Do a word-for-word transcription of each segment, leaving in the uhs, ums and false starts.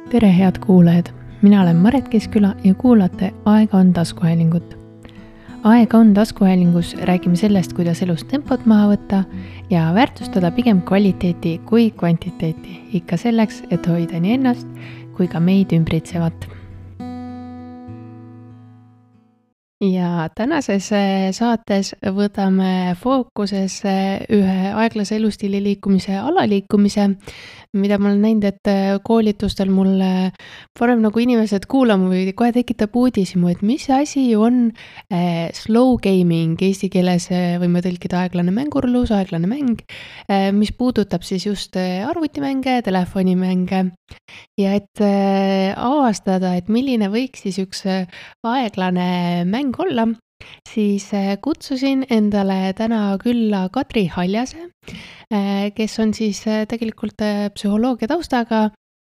Tere head kuulajad, mina olen Maret Keskküla ja kuulate Aega on taskuhäälingut. Aega on taskuhäälingus räägime sellest, kuidas elus tempot maha võtta ja väärtustada pigem kvaliteeti kui kvantiteeti, ikka selleks, et hoida nii ennast kui ka meid ümbritsevat. Ja tänases saates võtame fookusesse ühe aeglase elustiili liikumise alaliikumise, mida ma olen näinud, et koolitustel mul varem nagu inimesed kuulama või kohe tekitab uudisimu, et mis asi on slow gaming, eesti keeles võime tõlkida aeglane mängurlus, aeglane mäng, mis puudutab siis just arvutimänge, telefonimänge ja et avastada, et milline võiks siis üks aeglane mäng olla, siis kutsusin endale täna külla Kadri Haljase, kes on siis tegelikult psühholoogia taustaga,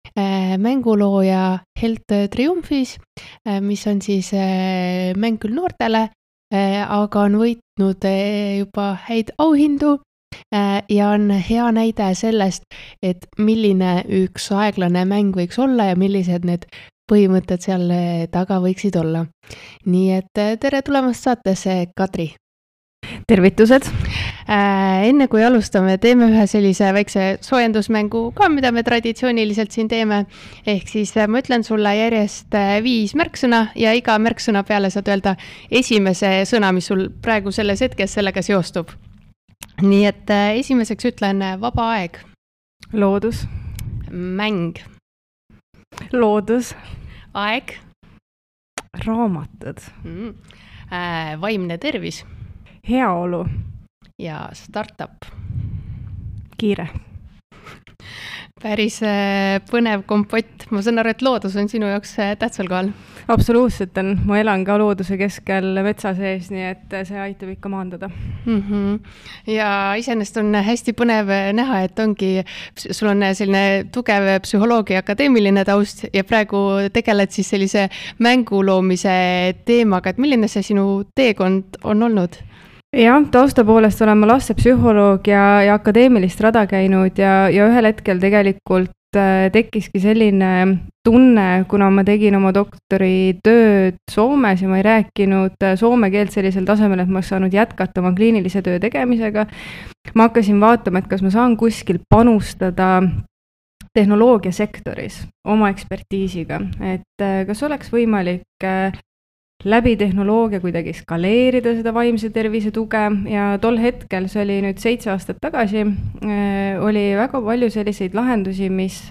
mängulooja Health Triumphis, mis on siis mäng küll noortele, aga on võitnud juba häid auhindu ja on hea näide sellest, et milline üks aeglane mäng võiks olla ja millised need põhimõtted seal taga võiksid olla. Nii et tere tulemast saatesse, Kadri! Tervitused! Enne kui alustame, teeme ühe sellise väikse soojendusmängu ka, mida me traditsiooniliselt siin teeme. Ehk siis ma ütlen sulle järjest viis märksõna ja iga märksõna peale saad öelda esimese sõna, mis sul praegu selles hetkes sellega seostub. Nii et esimeseks ütlen vaba aeg. Loodus. Mäng. Loodus. Aeg. Raamatud. Mm. Äh, vaimne tervis. Heaolu. Ja startup. Kiire. Päris põnev kompott. Ma saan aru, et loodus on sinu jaoks tähtsal kohal. Absoluutselt on. Ma elan ka looduse keskel metsa sees, nii et see aitab ikka maandada. Mm-hmm. Ja iseenesest on hästi põnev näha, et ongi, sul on selline tugev psühholoogia akadeemiline taust ja praegu tegeled siis sellise mänguloomise teemaga, et milline see sinu teekond on olnud? Jah, tausta poolest olen ma lastepsühholoog ja, ja akadeemilist rada käinud ja, ja ühel hetkel tegelikult tekkiski selline tunne, kuna ma tegin oma doktoritööd Soomes ja ma ei rääkinud soome keelt sellisel tasemel, et ma saanud jätkata oma kliinilise töö tegemisega. Ma hakkasin vaatama, et kas ma saan kuskil panustada tehnoloogiasektoris oma ekspertiisiga, et kas oleks võimalik läbi tehnoloogia kuidagi skaleerida seda vaimse tervise tuge ja tol hetkel, see oli nüüd seitse aastat tagasi, oli väga palju selliseid lahendusi, mis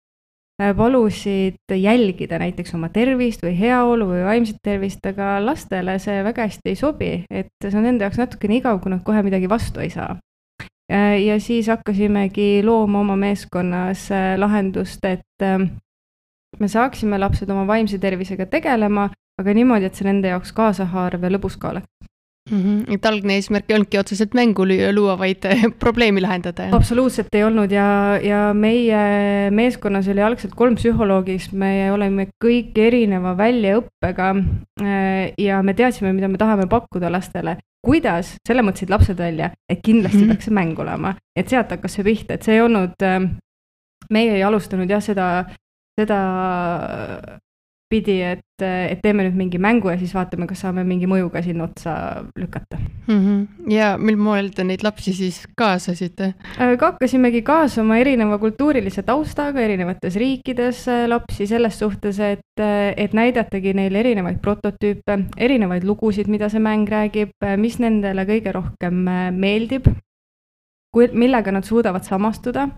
palusid jälgida näiteks oma tervist või heaolu või vaimset tervist, aga lastele see väga hästi ei sobi, et see on nende jaoks natuke nii igav, kui nad kohe midagi vastu ei saa. Ja siis hakkasimegi looma oma meeskonnas lahendust, et me saaksime lapsed oma vaimse tervisega tegelema, aga niimoodi, et see nende jaoks kaasahaarv ja lõbus ka oleks. Mm-hmm. Et algne eesmärk ei olnudki otseselt mängu luua, vaid probleemi lahendada. Ja? Absoluutselt ei olnud ja, ja meie meeskonnas oli algselt kolm psühholoogist, me oleme kõik erineva väljaõppega ja me teadsime, mida me tahame pakkuda lastele. Kuidas? Selle mõtlesid lapsed välja, et kindlasti mm-hmm. peaks see mäng olema. Et sealt hakkas see pihta, et see ei olnud, meie ei alustanud jah seda, seda pidi, et, et teeme nüüd mingi mängu ja siis vaatame, kas saame mingi mõjuga sinna otsa lükata. Mm-hmm. Ja mil moel te neid lapsi siis kaasasite? Ka hakkasimegi kaasama erineva kultuurilise taustaga erinevates riikides lapsi selles suhtes, et, et näidatagi neile erinevaid prototüüpe, erinevaid lugusid, mida see mäng räägib, mis nendele kõige rohkem meeldib, millega nad suudavad samastuda.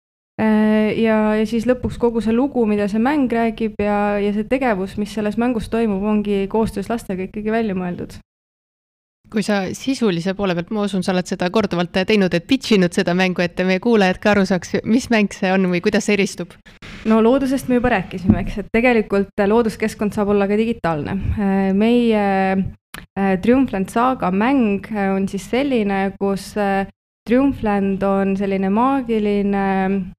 Ja, ja siis lõpuks kogu see lugu, mida see mäng räägib ja, ja see tegevus, mis selles mängus toimub, ongi koostöös lastega ikkagi välja mõeldud. Kui sa sisulise poole pealt, ma usun, sa oled seda korduvalt teinud, et pitchinud seda mängu, et meie kuulajad ka aru saaks, mis mäng see on või kuidas see eristub? No loodusest me juba rääkisime, eks, et tegelikult looduskeskkond saab olla ka digitaalne. Meie Triumphland Saga mäng on siis selline, kus Triumphland on selline maagiline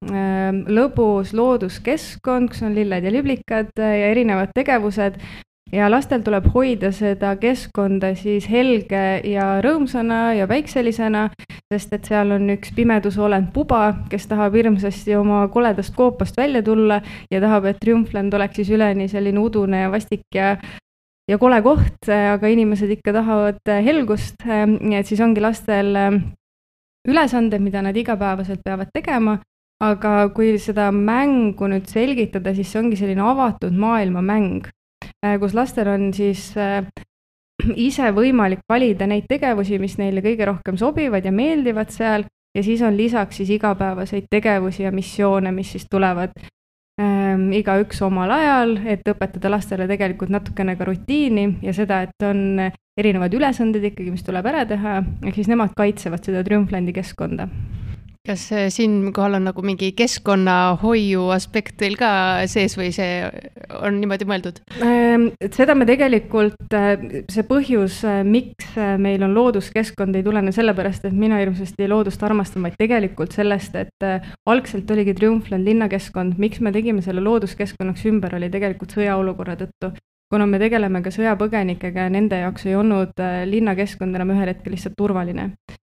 lõbus looduskeskkond, kus on lilled ja liblikad ja erinevad tegevused ja lastel tuleb hoida seda keskkonda siis helge ja rõõmsana ja päikselisena, sest et seal on üks pimedusolend Puba, kes tahab hirmsasti oma koledast koopast välja tulla ja tahab, et Triumphland oleks siis üleni selline udune ja vastik ja ja kole koht, aga inimesed ikka tahavad helgust, nii et siis ongi lastel ülesanded, mida nad igapäevaselt peavad tegema, aga kui seda mängu nüüd selgitada, siis see ongi selline avatud maailma mäng, kus lastel on siis ise võimalik valida neid tegevusi, mis neile kõige rohkem sobivad ja meeldivad seal, ja siis on lisaks siis igapäevaseid tegevusi ja missioone, mis siis tulevad ähm, igaüks omal ajal, et õpetada lastele tegelikult natukene ka rutiini ja seda, et on erinevad ülesanded ikkagi, mis tuleb ära teha, ehk siis nemad kaitsevad seda Triumflandi keskkonda. Kas siinkohal on nagu mingi keskkonnahoiu aspekt teil ka sees või see on niimoodi mõeldud? Seda me tegelikult, see põhjus, miks meil on looduskeskkond, ei tulene sellepärast, et mina hirmsasti loodust armastan, vaid tegelikult sellest, et algselt oligi Triumphland linnakeskkond, miks me tegime selle looduskeskkonnaks ümber, oli tegelikult sõjaolukorra tõttu. Kuna me tegeleme ka sõjapõgenikega ja nende jaoks ei olnud linnakeskkond enam ühel hetkel lihtsalt turvaline.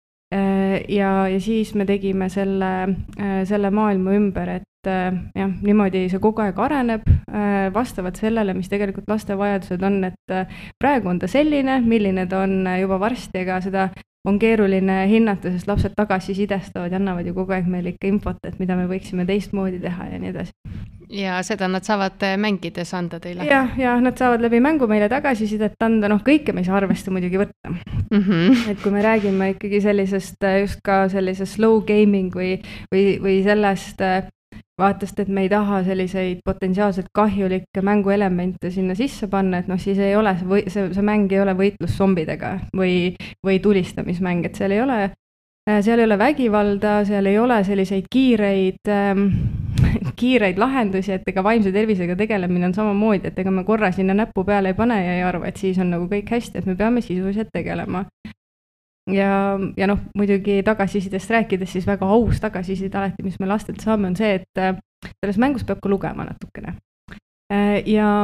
Ja, ja siis me tegime selle, selle maailma ümber, et jah, niimoodi see kogu aeg areneb vastavalt sellele, mis tegelikult laste vajadused on, et praegu on ta selline, milline ta on juba varsti, ega seda on keeruline hinnata, sest lapsed tagasisidestavad ja annavad ju kogu aeg meile ikka infot, et mida me võiksime teistmoodi teha ja nii edasi. Ja seda nad saavad mängides anda teile? Jah, ja nad saavad läbi mängu meile tagasisidet anda, noh kõike me ei saa arvesta muidugi võtta. Mm -hmm. Et kui me räägime ikkagi sellisest, just ka sellisest slow gaming või, või, või sellest vaatast, et me ei taha selliseid potentsiaalselt kahjulikke mänguelemente sinna sisse panna, et noh, siis ei ole see, see, see mäng ei ole võitlus zombidega või, või tulistamismäng, et seal ei ole, seal ei ole vägivalda, seal ei ole selliseid kiireid, ähm, kiireid lahendusi, et ega vaimse tervisega tegelemine on samamoodi, et ega me korra sinna näppu peale ei pane ja ei arva, et siis on nagu kõik hästi, et me peame sisuliselt tegelema. Ja, ja noh, muidugi tagasisidest rääkides, siis väga aus tagasiside alati, mis me lastelt saame, on see, et selles mängus peab ka lugema natukene. Ja,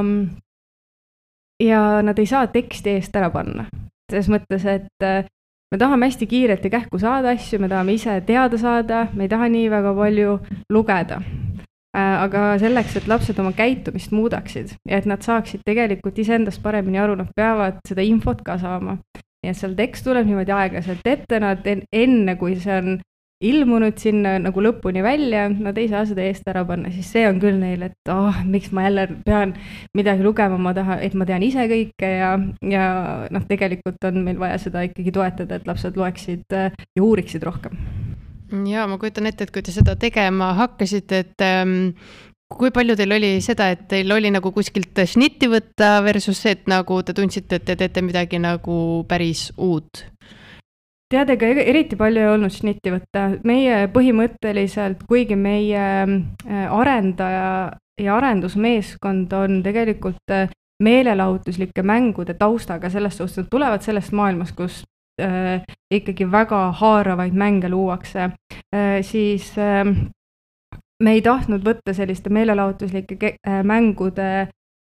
ja nad ei saa teksti eest ära panna. Selles mõttes, et me tahame hästi kiirelt ja kähku saada asju, me tahame ise teada saada, me ei taha nii väga palju lugeda. Aga selleks, et lapsed oma käitumist muudaksid ja et nad saaksid tegelikult iseendast paremini aru, nad peavad seda infot ka saama. Ja seal tekst tuleb niimoodi aeglaselt ette, nad enne kui see on ilmunud sinna nagu lõpuni välja, nad ei saa seda eest ära panna, siis see on küll neil, et oh, miks ma jälle pean midagi lugema, ma tahan, et ma tean ise kõike ja, ja noh, tegelikult on meil vaja seda ikkagi toetada, et lapsed loeksid ja uuriksid rohkem. Ja ma kujutan ette, et kui te seda tegema hakkasite, et ähm, kui palju teil oli seda, et teil oli nagu kuskilt šnitti võtta versus see, et nagu te tundsite, et te teete midagi nagu päris uut? Tead, ega eriti palju ei olnud šnitti võtta. Meie põhimõtteliselt, kuigi meie arendaja ja arendusmeeskond on tegelikult meelelahutuslike mängude taustaga sellest suhtes, et tulevad sellest maailmast, kus äh, ikkagi väga haaravaid mänge luuakse, äh, siis äh, me ei tahtnud võtta selliste meelelahutuslike mängude,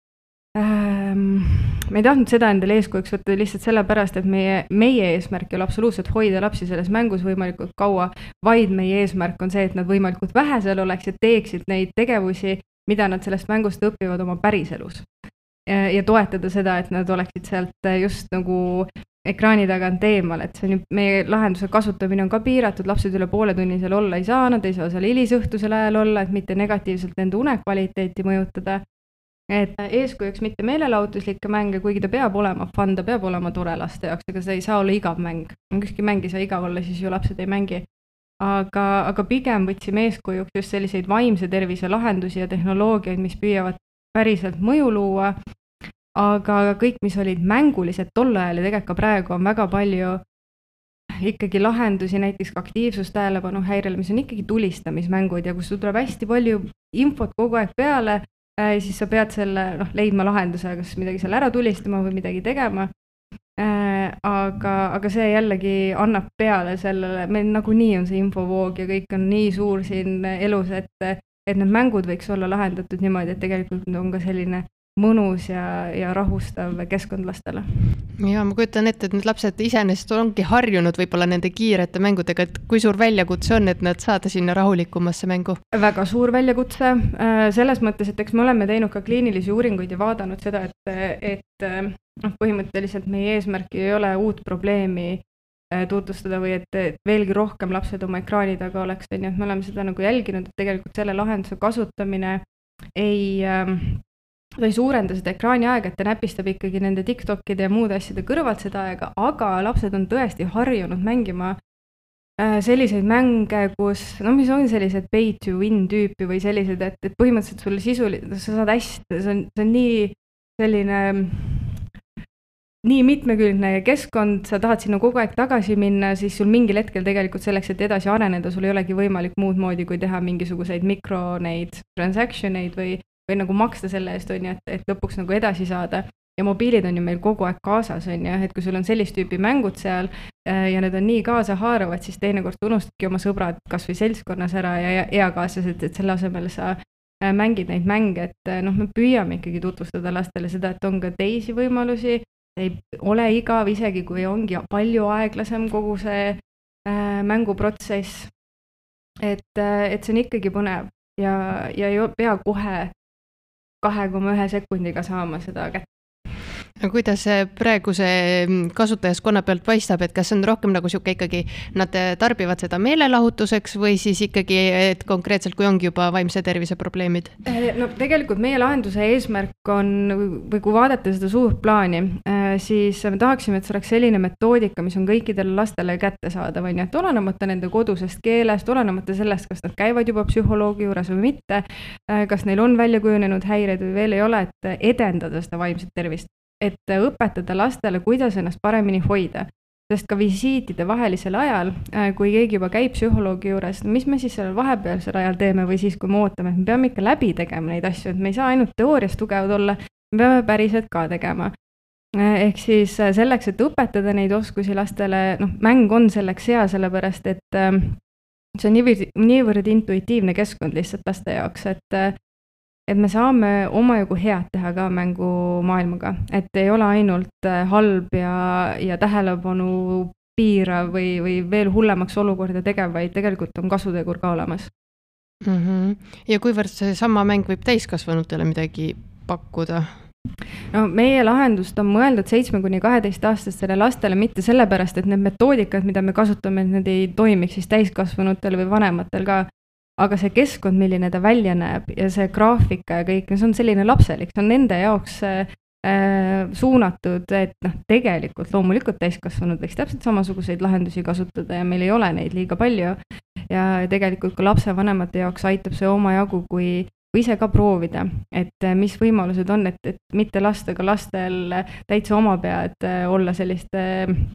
ähm, me ei tahtnud seda endale eeskujuks võtta lihtsalt sellepärast, et meie, meie eesmärk ei ole absoluutselt hoida lapsi selles mängus võimalikult kaua, vaid meie eesmärk on see, et nad võimalikult vähe seal oleks ja teeksid neid tegevusi, mida nad sellest mängust õpivad oma päriselus. Ja, ja toetada seda, et nad oleksid sealt just nagu ekraani tagant eemal, et see on, meie lahenduse kasutamine on ka piiratud, lapsed üle poole tunni seal olla ei saa, nad ei saa seal hilisõhtusel ajal olla, et mitte negatiivselt nende unekvaliteeti mõjutada. Et eeskujuks mitte meelelahutuslikke mänge, kuigi ta peab olema fun, ta peab olema tore laste jaoks, aga see ei saa olla igav mäng. Ükski mäng ei saa igav olla, siis ju lapsed ei mängi. Aga, aga pigem võtsime eeskujuks just selliseid vaimse tervise lahendusi ja tehnoloogiaid, mis püüavad päriselt mõju luua. Aga kõik, mis olid mängulised tol ajal ja tegelikult ka praegu on väga palju ikkagi lahendusi, näiteks ka aktiivsust tähelepanu häirele, mis on ikkagi tulistamismängud ja kus tuleb hästi palju infot kogu aeg peale, siis sa pead selle noh, leidma lahenduse, kas midagi seal ära tulistama või midagi tegema. Aga, aga see jällegi annab peale sellele, meil nagunii on see infovoog ja kõik on nii suur siin elus, et, et need mängud võiks olla lahendatud niimoodi, et tegelikult on ka selline mõnus ja, ja rahustav keskkond lastele. Ja ma kujutan ette, et need lapsed iseenesest ongi harjunud võib-olla nende kiirete mängudega, et kui suur väljakutse on, et nad saada sinna rahulikumasse mängu? Väga suur väljakutse, selles mõttes, et eks me oleme teinud ka kliinilisi uuringuid ja vaadanud seda, et, et noh, põhimõtteliselt meie eesmärk ei ole uut probleemi tutvustada või et, et veelgi rohkem lapsed oma ekraani taga oleks, nii et me oleme seda nagu jälginud, et tegelikult selle lahenduse kasutamine ei ta ei suurenda seda ekraani aega, et ta näpistab ikkagi nende TikTokide ja muude asjade kõrvalt seda aega, aga lapsed on tõesti harjunud mängima selliseid mänge, kus, no mis on sellised pay to win tüüpi või sellised, et, et põhimõtteliselt sulle sisuliselt, sa saad hästi, see on, see on nii selline, nii mitmekülgne keskkond, sa tahad sinna kogu aeg tagasi minna, siis sul mingil hetkel tegelikult selleks, et edasi areneda, sul ei olegi võimalik muud moodi, kui teha mingisuguseid mikro neid transaction eid või või nagu maksta selle eest, on ju, et, et lõpuks nagu edasi saada. Ja mobiilid on ju meil kogu aeg kaasas, on ju, et kui sul on sellist tüüpi mängud seal ja need on nii kaasa haaravad, siis teinekord unustadki oma sõbrad kas või seltskonnas ära ja eakaaslased, et selle asemel sa mängid neid mänge, et noh, me püüame ikkagi tutvustada lastele seda, et on ka teisi võimalusi, ei ole igav, isegi kui ongi palju aeglasem kogu see mänguprotsess, et, et see on ikkagi põnev ja, ja ei pea kohe kahe koma ühe sekundiga saama seda kätte. No kuidas praeguse kasutajaskonna pealt paistab, et kas on rohkem nagu siuke ikkagi, nad tarbivad seda meelelahutuseks või siis ikkagi, et konkreetselt kui ongi juba vaimse tervise probleemid? No tegelikult meie lahenduse eesmärk on, või kui vaadata seda suurt plaani, siis me tahaksime, et see oleks selline metoodika, mis on kõikidele lastele kätte saada, või nii, et olenemata nende kodusest keelest, olenemata sellest, kas nad käivad juba psühholoogi juures või mitte, kas neil on välja kujunenud häired või veel ei ole, et edendada seda vaimset tervist. Et õpetada lastele, kuidas ennast paremini hoida. Sest ka visiitide vahelisel ajal, kui keegi juba käib psühholoogi juures, mis me siis sellel vahepealsel ajal teeme või siis, kui me ootame, et me peame ikka läbi tegema neid asju, et me ei saa ainult teoorias tugevad olla, me peame päriselt ka tegema. Ehk siis selleks, et õpetada neid oskusi lastele, noh, mäng on selleks hea, sellepärast, et see on niivõrd, niivõrd intuitiivne keskkond lihtsalt laste jaoks, et et me saame omajagu head teha ka mängumaailmaga, et ei ole ainult halb ja, ja tähelepanu piirav või, või veel hullemaks olukorda tegev, vaid tegelikult on kasutegur ka olemas. Mm-hmm. Ja kuivõrd see sama mäng võib täiskasvanutele midagi pakkuda? No meie lahendust on mõeldud seitsme kuni kaheteist aastastele lastele mitte sellepärast, et need metoodikad, mida me kasutame, et need ei toimiks siis täiskasvanutel või vanematel ka, aga see keskkond, milline ta välja näeb ja see graafika ja kõik, see on selline lapselik, see on nende jaoks äh, suunatud, et noh, tegelikult loomulikult täiskasvanud võiks täpselt samasuguseid lahendusi kasutada ja meil ei ole neid liiga palju ja tegelikult ka lapsevanemate jaoks aitab see omajagu, kui, kui ise ka proovida, et mis võimalused on, et, et mitte lasta ka lastel täitsa oma pead olla selliste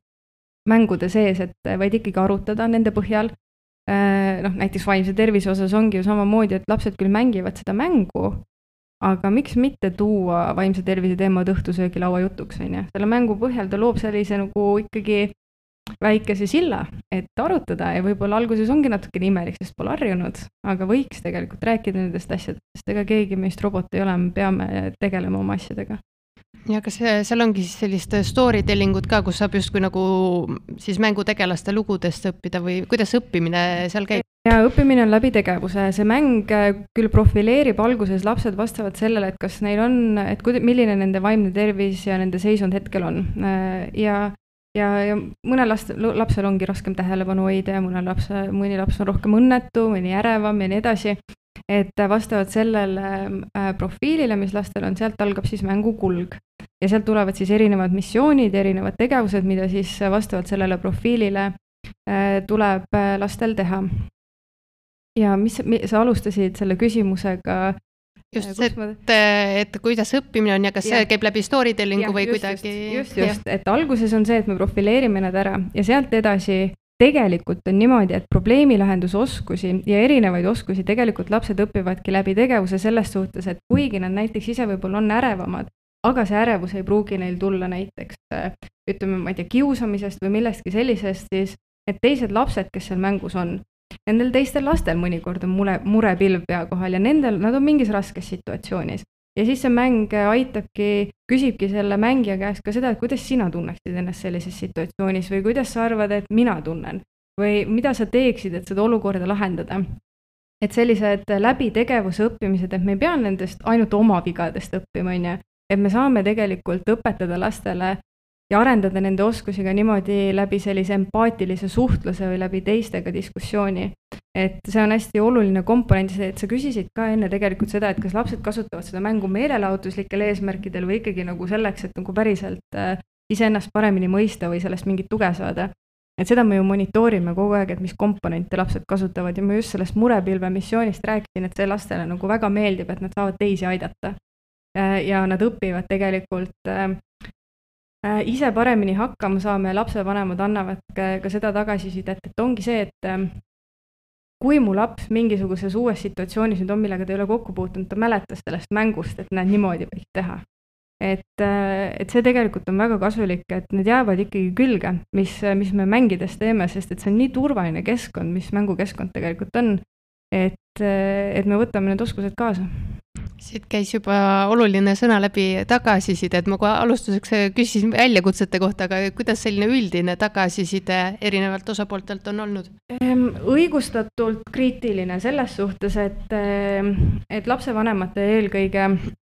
mängude sees, et vaid ikkagi arutada nende põhjal. Noh, näiteks vaimse tervise osas ongi ju samamoodi, et lapsed küll mängivad seda mängu, aga miks mitte tuua vaimse tervise teemad õhtusöögi laua jutuks, on ju. Selle mängu põhjal ta loob sellise nagu ikkagi väikese silla, et arutada ja võib-olla alguses ongi natuke imelik, sest pole harjunud, aga võiks tegelikult rääkida nendest asjadest, sest ega keegi meist robot ei ole, me peame tegelema oma asjadega. Ja kas seal ongi siis sellist storytellingut ka, kus saab justkui nagu siis mängutegelaste lugudest õppida või kuidas õppimine seal käib? Ja õppimine on läbi tegevuse. See mäng küll profileerib alguses lapsed vastavalt sellele, et kas neil on, et milline nende vaimne tervis ja nende seisund hetkel on. Ja, ja, ja mõne last, lapsel ongi raskem tähelepanu hoida ja mõne laps, mõni laps on rohkem õnnetu, mõni ärevam ja nii edasi. Et vastavalt sellele profiilile, mis lastel on, sealt algab siis mängu kulg. Ja sealt tulevad siis erinevad missioonid, erinevad tegevused, mida siis vastavalt sellele profiilile tuleb lastel teha. Ja mis, sa alustasid selle küsimusega? Just see, et, et kuidas õppimine on ja kas ja. See käib läbi storytellingu ja, või just, kuidagi? Just, just, just, et alguses on see, et me profileerime nad ära ja sealt edasi tegelikult on niimoodi, et probleemilahendusoskusi ja erinevaid oskusi tegelikult lapsed õpivadki läbi tegevuse selles suhtes, et kuigi nad näiteks ise võib-olla on ärevamad, aga see ärevus ei pruugi neil tulla näiteks, ütleme, ma ei tea, kiusamisest või millestki sellisest, siis et teised lapsed, kes seal mängus on, nendel teistel lastel mõnikord on mure, murepilv pea kohal ja nendel, nad on mingis raskes situatsioonis. ja siis see mäng aitabki, küsibki selle mängija käest ka seda, et kuidas sina tunneksid ennast sellises situatsioonis või kuidas sa arvad, et mina tunnen või mida sa teeksid, et seda olukorda lahendada. Et sellised läbi tegevuse õppimised, et me ei pea nendest ainult oma vigadest õppima, on ju, et me saame tegelikult õpetada lastele ja arendada nende oskusi ka niimoodi läbi sellise empaatilise suhtluse või läbi teistega diskussiooni. Et see on hästi oluline komponent, et sa küsisid ka enne tegelikult seda, et kas lapsed kasutavad seda mängu meelelahutuslikel eesmärkidel või ikkagi nagu selleks, et nagu päriselt iseennast paremini mõista või sellest mingit tuge saada. Et seda me ju monitoorime kogu aeg, et mis komponente lapsed kasutavad ja ma just sellest murepilve missioonist rääkisin, et see lastele nagu väga meeldib, et nad saavad teisi aidata. Ja nad õpivad tegelikult ise paremini hakkama saame ja lapsevanemad annavad ka seda tagasisidet, et ongi see, et kui mu laps mingisuguses uues situatsioonis nüüd on, millega ta ei ole kokku puutunud, ta mäletas sellest mängust, et näed niimoodi võiks teha. Et, et see tegelikult on väga kasulik, et need jäävad ikkagi külge, mis, mis me mängides teeme, sest et see on nii turvaline keskkond, mis mängukeskkond tegelikult on, et, et me võtame need oskused kaasa. Siit käis juba oluline sõna läbi tagasiside, et ma kohe alustuseks küsisin väljakutsete kohta, aga kuidas selline üldine tagasiside erinevalt osapooltelt on olnud? Õigustatult kriitiline selles suhtes, et, et lapsevanemate eelkõige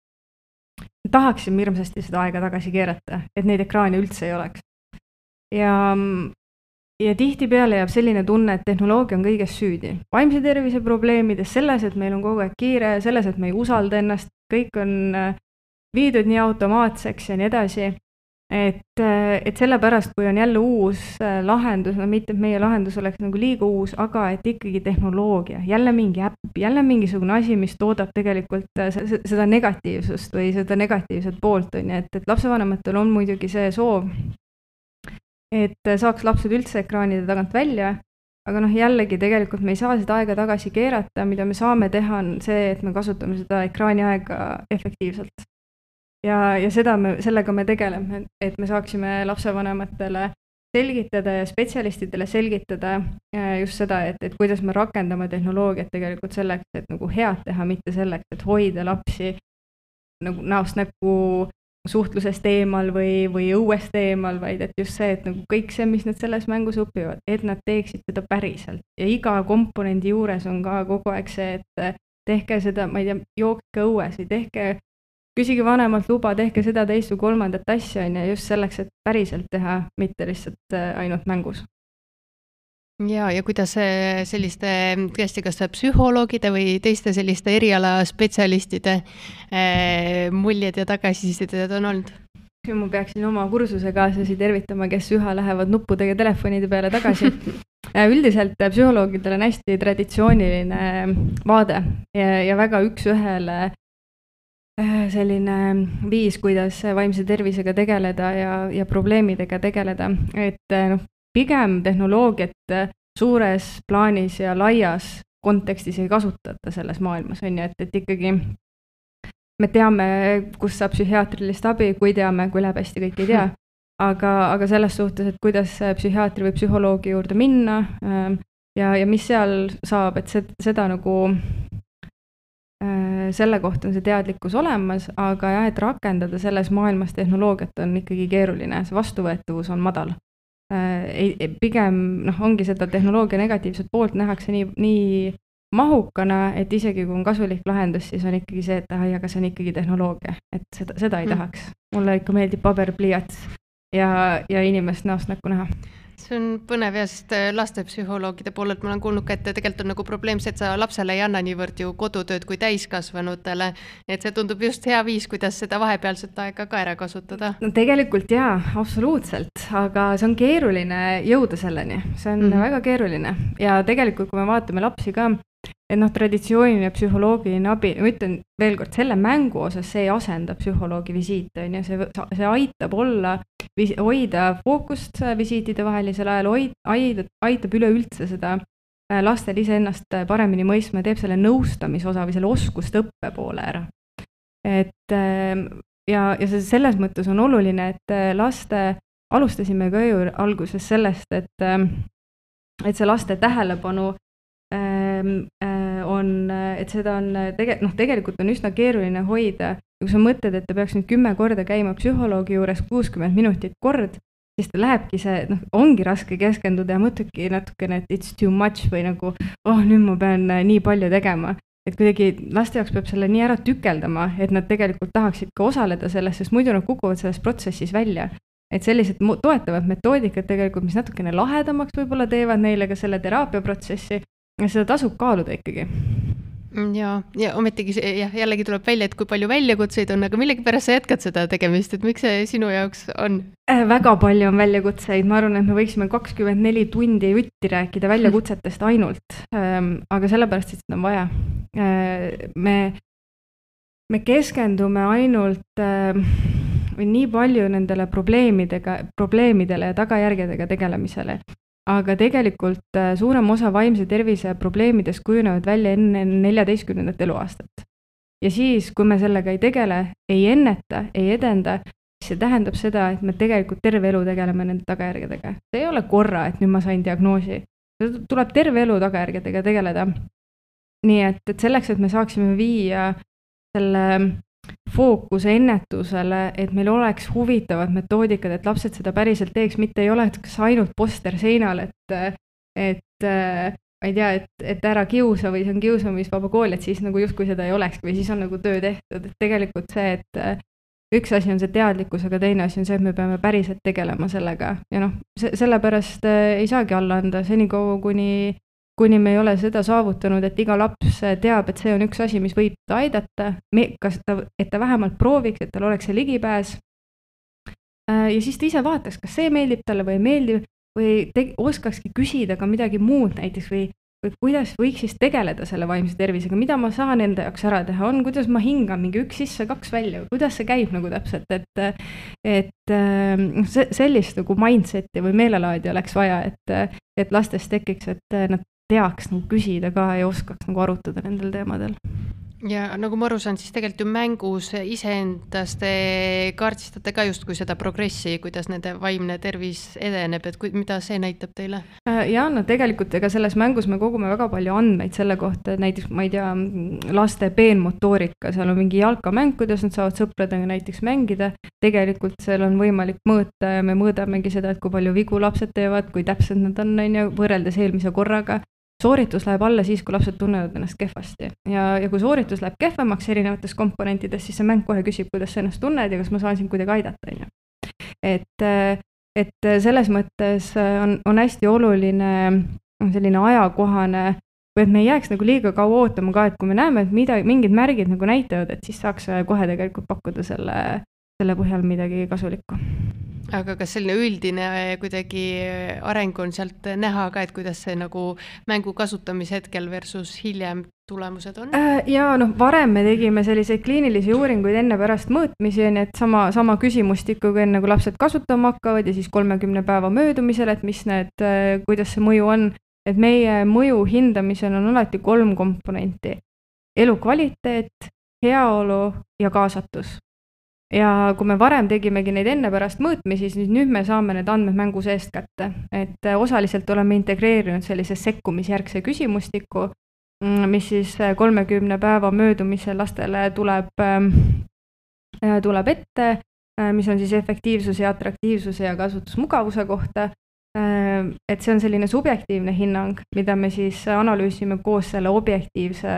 tahaksin hirmsasti seda aega tagasi keerata, et neid ekraane üldse ei oleks. Ja, ja tihtipeale jääb selline tunne, et tehnoloogia on kõiges süüdi. Vaimse tervise probleemides, selles, et meil on kogu aeg kiire, selles, et me ei usalda ennast, kõik on viidud nii automaatseks ja nii edasi. Et, et sellepärast, kui on jälle uus lahendus, no mitte, et meie lahendus oleks nagu liiga uus, aga et ikkagi tehnoloogia, jälle mingi äpp, jälle mingisugune asi, mis toodab tegelikult seda negatiivsust või seda negatiivset poolt, on, et, et lapsevanematel on muidugi see soov, et saaks lapsed üldse ekraanide tagant välja, aga noh, jällegi tegelikult me ei saa seda aega tagasi keerata, mida me saame teha on see, et me kasutame seda ekraani aega efektiivselt. Ja, ja seda me, sellega me tegeleme, et me saaksime lapsevanematele selgitada ja spetsialistidele selgitada just seda, et, et kuidas me rakendame tehnoloogiat tegelikult selleks, et nagu head teha, mitte selleks, et hoida lapsi nagu näost näkku suhtlusest eemal või, või õuest eemal, vaid et just see, et nagu kõik see, mis nad selles mängus õpivad, et nad teeksid seda päriselt. Ja iga komponendi juures on ka kogu aeg see, et tehke seda, ma ei tea, jookke õues või tehke küsige vanemalt luba, tehke seda teist või kolmandat asja on ja just selleks, et päriselt teha, mitte lihtsalt ainult mängus. Ja, ja kuidas selliste tõesti kas psühholoogide või teiste selliste eriala spetsialistide muljed ja tagasisided on olnud? Ma peaksin oma kursuse kaaslasi tervitama, kes üha lähevad nuppudega telefonide peale tagasi. Üldiselt psühholoogidel on hästi traditsiooniline vaade ja, ja väga üks ühele selline viis, kuidas vaimse tervisega tegeleda ja, ja probleemidega tegeleda, et noh, pigem tehnoloogiat suures plaanis ja laias kontekstis ei kasutata selles maailmas, on ju, et, et ikkagi me teame, kus saab psühhiaatrilist abi, kui teame, kui läheb hästi, kõik ei tea, aga, aga selles suhtes, et kuidas psühhiaatri või psühholoogi juurde minna ja, ja mis seal saab, et seda nagu selle kohta on see teadlikkus olemas, aga jah, et rakendada selles maailmas tehnoloogiat on ikkagi keeruline, see vastuvõetavus on madal. Pigem noh, ongi seda tehnoloogia negatiivset poolt nähakse nii, nii mahukana, et isegi kui on kasulik lahendus, siis on ikkagi see, et ahai, aga see on ikkagi tehnoloogia, et seda, seda ei tahaks. Mulle ikka meeldib paber, pliiats ja, ja inimest näost näkku näha. See on põnev ja sest lastepsühholoogide poolelt ma olen kuulnud ka, et tegelikult on nagu probleem see, et sa lapsele ei anna niivõrd ju kodutööd kui täiskasvanutele, et see tundub just hea viis, kuidas seda vahepealset aega ka ära kasutada. No tegelikult jaa, absoluutselt, aga see on keeruline jõuda selleni, see on mm-hmm. väga keeruline ja tegelikult, kui me vaatame lapsi ka, et noh, traditsiooniline psühholoogiline abi, ma ütlen veel kord, selle mängu osas see ei asenda psühholoogi visiite, on ja see, see aitab olla, hoida fookust visiitide vahelisel ajal, hoid, aitab üleüldse seda lastel ise ennast paremini mõistma, teeb selle nõustamisosa või selle oskustõppe poole ära. Et ja, ja see selles mõttes on oluline, et laste, alustasime ka ju alguses sellest, et, et see laste tähelepanu on, et seda on tege, noh, tegelikult on üsna keeruline hoida kui sa mõtled, et ta peaks nüüd kümme korda käima psühholoogi juures kuuskümmend minutit kord, siis ta lähebki see, noh, ongi raske keskenduda ja mõtledki natukene, et it's too much või nagu, oh, nüüd ma pean nii palju tegema. Et kuidagi laste jaoks peab selle nii ära tükeldama, et nad tegelikult tahaksid ka osaleda selles, sest muidu nad kukuvad selles protsessis välja. Et sellised toetavad metoodikad tegelikult, mis natukene lahedamaks võib-olla teevad neile ka selle teraapiaprotsessi, ja seda tasub kaaluda ikkagi. Ja, ja ometigi jah, jällegi tuleb välja, et kui palju väljakutseid on, aga millegi pärast sa jätkad seda tegemist, et miks see sinu jaoks on? Väga palju on väljakutseid, ma arvan, et me võiksime kakskümmend neli tundi jutti rääkida väljakutsetest ainult, aga sellepärast, et seda on vaja. Me, me keskendume ainult või nii palju nendele probleemidega, probleemidele ja tagajärgedega tegelemisele. Aga tegelikult suurem osa vaimse tervise probleemidest kujunevad välja enne neljateistkümnendat eluaastat. Ja siis, kui me sellega ei tegele, ei enneta, ei edenda, siis see tähendab seda, et me tegelikult terve elu tegeleme nende tagajärgedega. See ei ole korra, et nüüd ma sain diagnoosi. See tuleb terve elu tagajärgedega tegeleda. Nii et, et selleks, et me saaksime viia selle fookuse ennetusele, et meil oleks huvitavad metoodikad, et lapsed seda päriselt teeks, mitte ei oleks ainult poster seinal, et, et ma ei tea, et, et ära kiusa või see on kiusamisvaba kool, et siis nagu justkui seda ei olekski või siis on nagu töö tehtud. Et tegelikult see, et üks asi on see teadlikkus, aga teine asi on see, et me peame päriselt tegelema sellega. Ja noh, sellepärast ei saagi alla anda senikaua, kuni kuni me ei ole seda saavutanud, et iga laps teab, et see on üks asi, mis võib ta aidata, kas ta, et ta vähemalt prooviks, et tal oleks see ligipääs. Ja siis ta ise vaataks, kas see meeldib talle või ei meeldi või te, oskakski küsida ka midagi muud näiteks või, või kuidas võiks siis tegeleda selle vaimse tervisega, mida ma saan enda jaoks ära teha, on, kuidas ma hingan mingi üks sisse, kaks välja, kuidas see käib nagu täpselt, et, et sellist nagu mindseti või meelelaadi oleks vaja, et, et lastest tekiks, et nad teaks nagu küsida ka ja oskaks nagu arutada nendel teemadel. Ja nagu ma aru saan, siis tegelikult ju mängus iseendast kaardistate ka justkui seda progressi, kuidas nende vaimne tervis edeneb, et kui, mida see näitab teile? Ja no tegelikult ega selles mängus me kogume väga palju andmeid selle kohta, et näiteks ma ei tea, laste peenmotoorika, seal on mingi jalkamäng, kuidas nad saavad sõpradega näiteks mängida, tegelikult seal on võimalik mõõta ja me mõõdamegi seda, et kui palju vigu lapsed teevad, kui täpselt nad on, on ju, võrreldes eelmise korraga. Sooritus läheb alla siis, kui lapsed tunnevad ennast kehvasti. Ja, ja kui sooritus läheb kehvemaks erinevates komponentides, siis see mäng kohe küsib, kuidas sa ennast tunned ja kas ma saan sind kuidagi aidata. Et, et selles mõttes on, on hästi oluline selline ajakohane, või et me ei jääks nagu liiga kaua ootama ka, et kui me näeme, et mida, mingid märgid nagu näitavad, et siis saaks kohe tegelikult pakkuda selle, selle põhjal midagi kasulikku. Aga kas selline üldine kuidagi areng on sealt näha ka, et kuidas see nagu mängu kasutamise hetkel versus hiljem tulemused on? Ja noh, varem me tegime selliseid kliinilisi uuringuid enne pärast mõõtmisi, et sama, sama küsimustikuga enne kui lapsed kasutama hakkavad ja siis kolmekümne päeva möödumisel, et mis need, kuidas see mõju on, et meie mõju hindamisel on alati kolm komponenti. Elukvaliteet, heaolu ja kaasatus. Ja kui me varem tegimegi neid enne pärast mõõtmisi, siis nüüd me saame need andmed mängu seest kätte. Et osaliselt oleme integreerinud sellise sekkumisjärgse küsimustiku, mis siis kolmekümne päeva möödumisel lastele tuleb, tuleb ette, mis on siis efektiivsuse, atraktiivsuse ja kasutusmugavuse kohta. Et see on selline subjektiivne hinnang, mida me siis analüüsime koos selle objektiivse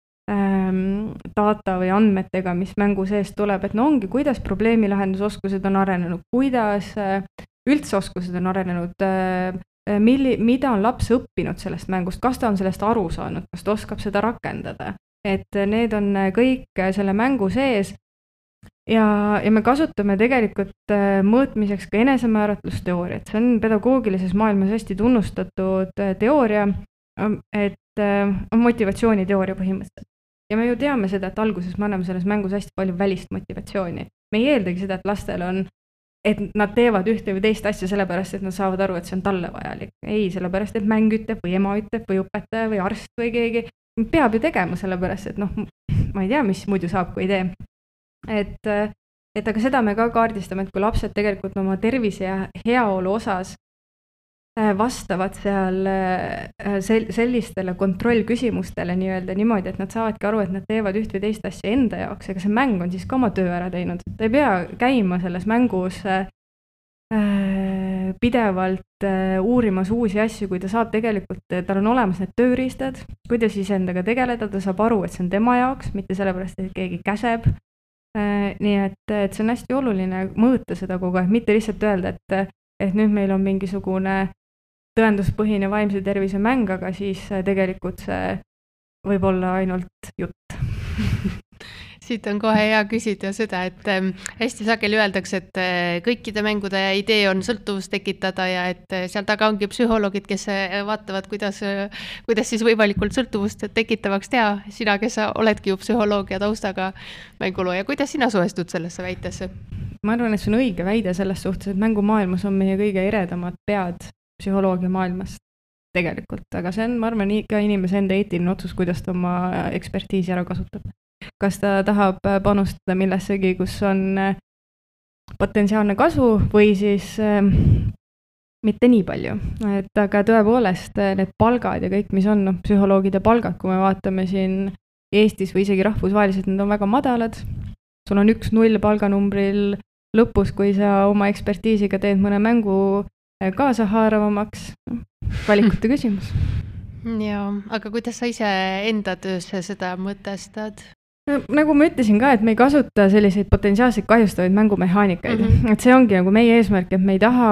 data või andmetega, mis mängu sees tuleb, et no ongi, kuidas probleemilahendusoskused on arenenud, kuidas üldse oskused on arenenud, milli, mida on laps õppinud sellest mängust, kas ta on sellest aru saanud, kas ta oskab seda rakendada, et need on kõik selle mängu sees ja, ja me kasutame tegelikult mõõtmiseks ka enesemääratlusteooriat, see on pedagoogilises maailmas hästi tunnustatud teooria, et on motivatsiooniteooria põhimõtteliselt. Ja me ju teame seda, et alguses me anname selles mängus hästi palju välist motivatsiooni. Me ei eeldagi seda, et lastel on, et nad teevad ühte või teist asja sellepärast, et nad saavad aru, et see on talle vajalik. Ei, sellepärast, et mäng ütleb või ema ütleb või õpetaja või arst või keegi peab ju tegema sellepärast, et noh, ma ei tea, mis muidu saab, kui ei tee. Et, et aga seda me ka kaardistame, et kui lapsed tegelikult oma tervise ja heaolu osas vastavad seal sel- sellistele kontrollküsimustele nii-öelda niimoodi, et nad saavadki aru, et nad teevad üht või teist asja enda jaoks, aga see mäng on siis ka oma töö ära teinud. Ta ei pea käima selles mängus äh, pidevalt äh, uurimas uusi asju, kui ta saab tegelikult, tal on olemas need tööriistad, kuidas siis endaga tegeleda, ta saab aru, et see on tema jaoks, mitte sellepärast, et keegi käseb. Äh, nii et, et see on hästi oluline mõõta seda kogu aeg, mitte lihtsalt öelda, et, et nüüd meil on mingisugune tõenduspõhine vaimse tervise mäng, aga siis tegelikult see võib olla ainult jutt. Siit on kohe hea küsida seda, et ähm, hästi sageli öeldakse, et äh, kõikide mängude idee on sõltuvust tekitada ja et äh, seal taga ongi psühholoogid, kes äh, vaatavad, kuidas, äh, kuidas siis võimalikult sõltuvust tekitavaks teha. Sina, kes sa oledki ju psühholoogia taustaga mängulooja, kuidas sina suhestud sellesse väitesse? Ma arvan, et see on õige väide selles suhtes, et mängumaailmas on meie kõige eredamad pead psühholoogia maailmast tegelikult, aga see on, ma arvan, ka inimese enda eetiline otsus, kuidas ta oma ekspertiisi ära kasutab. Kas ta tahab panustada millessegi, kus on potentsiaalne kasu või siis äh, mitte nii palju. Et aga tõepoolest need palgad ja kõik, mis on no, psühholoogide palgad, kui me vaatame siin Eestis või isegi rahvusvaheliselt, need on väga madalad. Sul on üks null palganumbril lõpus, kui sa oma ekspertiisiga teed mõne mängu kaasahaaravamaks, valikute küsimus. Jaa, aga kuidas sa ise enda töösse seda mõtestad? No, nagu ma ütlesin ka, et me ei kasuta selliseid potentsiaalseid kahjustavaid mängumehaanikaid. Mm-hmm. Et see ongi nagu meie eesmärk, et me ei taha,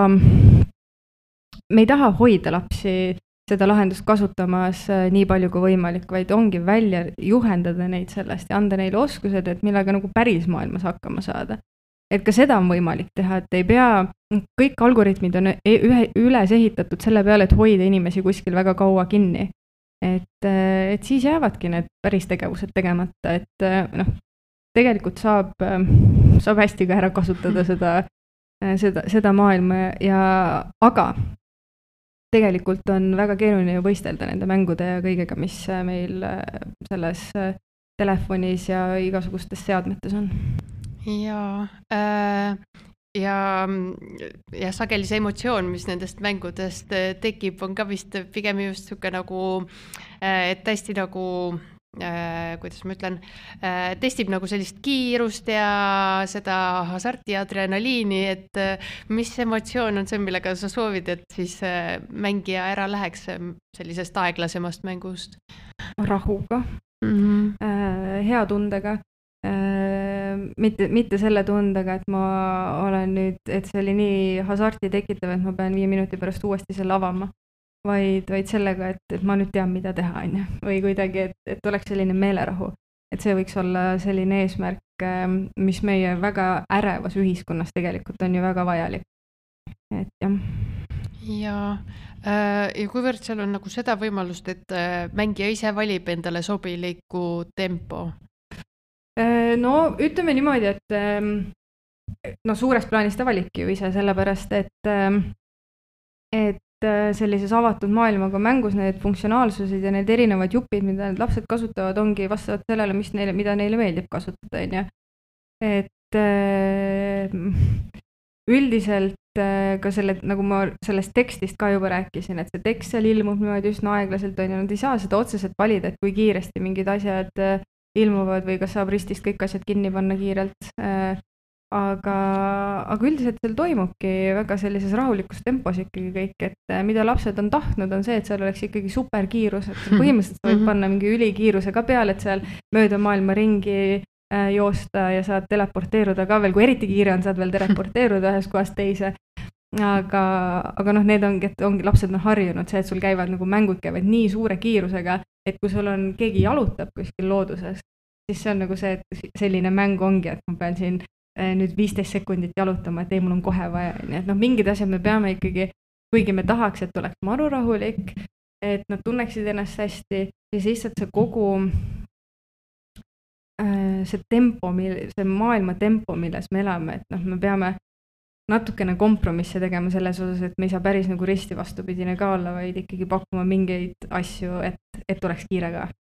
me ei taha hoida lapsi seda lahendust kasutamas nii palju kui võimalik, vaid ongi välja juhendada neid sellest ja anda neile oskused, et millega nagu päris maailmas hakkama saada. Et ka seda on võimalik teha, et ei pea, kõik algoritmid on ühe, üles ehitatud selle peale, et hoida inimesi kuskil väga kaua kinni. Et, et siis jäävadki need päris tegevused tegemata, et noh, tegelikult saab, saab hästi ka ära kasutada seda, seda, seda maailma ja aga tegelikult on väga keeruline ju võistelda nende mängude ja kõigega, mis meil selles telefonis ja igasugustes seadmetes on. Jaa, äh, ja, ja sageli see emotsioon, mis nendest mängudest tekib, on ka vist pigem just siuke nagu, et hästi nagu, äh, kuidas ma ütlen, äh, testib nagu sellist kiirust ja seda hasarti ja adrenaliini, et mis emotsioon on see, millega sa soovid, et siis mängija ära läheks sellisest aeglasemast mängust? Rahuga, mm-hmm. äh, hea tundega. Mitte, mitte selle tundega, et ma olen nüüd, et see oli nii hasarti tekitav, et ma pean viie minuti pärast uuesti selle avama, vaid, vaid sellega, et, et ma nüüd tean, mida teha, on ju. Või kuidagi, et, et oleks selline meelerahu. Et see võiks olla selline eesmärk, mis meie väga ärevas ühiskonnas tegelikult on ju väga vajalik. Et jah. Ja, ja kuivõrd seal on nagu seda võimalust, et mängija ise valib endale sobiliku tempo? No ütleme niimoodi, et no suures plaanis ta valibki ju ise sellepärast, et, et sellises avatud maailmaga mängus need funktsionaalsused ja need erinevad jupid, mida need lapsed kasutavad, ongi vastavalt sellele, mis neile, mida neile meeldib kasutada, on ju. Et üldiselt ka selle, nagu ma sellest tekstist ka juba rääkisin, et see tekst seal ilmub niimoodi üsna aeglaselt, on ju, nad ei saa seda otseselt valida, et kui kiiresti mingid asjad ilmuvad või kas saab ristist kõik asjad kinni panna kiirelt, aga, aga üldiselt seal toimubki väga sellises rahulikus tempos ikkagi kõik, et mida lapsed on tahtnud, on see, et seal oleks ikkagi superkiirus, et põhimõtteliselt võib panna mingi ülikiiruse ka peale, et seal mööda maailma ringi joosta ja saad teleporteeruda ka veel, kui eriti kiire on, saad veel teleporteeruda ühest kohast teise, aga, aga noh, need ongi, et ongi, lapsed on harjunud see, et sul käivad nagu mängud käivad nii suure kiirusega, et kui sul on, keegi jalutab kuskil looduses, siis see on nagu see, et selline mäng ongi, et ma pean siin nüüd viisteist sekundit jalutama, et ei, mul on kohe vaja. Nii et noh, mingid asjad me peame ikkagi, kuigi me tahaks, et oleks maru rahulik, et nad tunneksid ennast hästi, siis lihtsalt see kogu see tempo, see maailma tempo, milles me elame, et noh, me peame natukene kompromisse tegema selles osas, et me ei saa päris nagu risti vastupidine ka olla, vaid ikkagi pakkuma mingeid asju, et, et oleks kiire ka.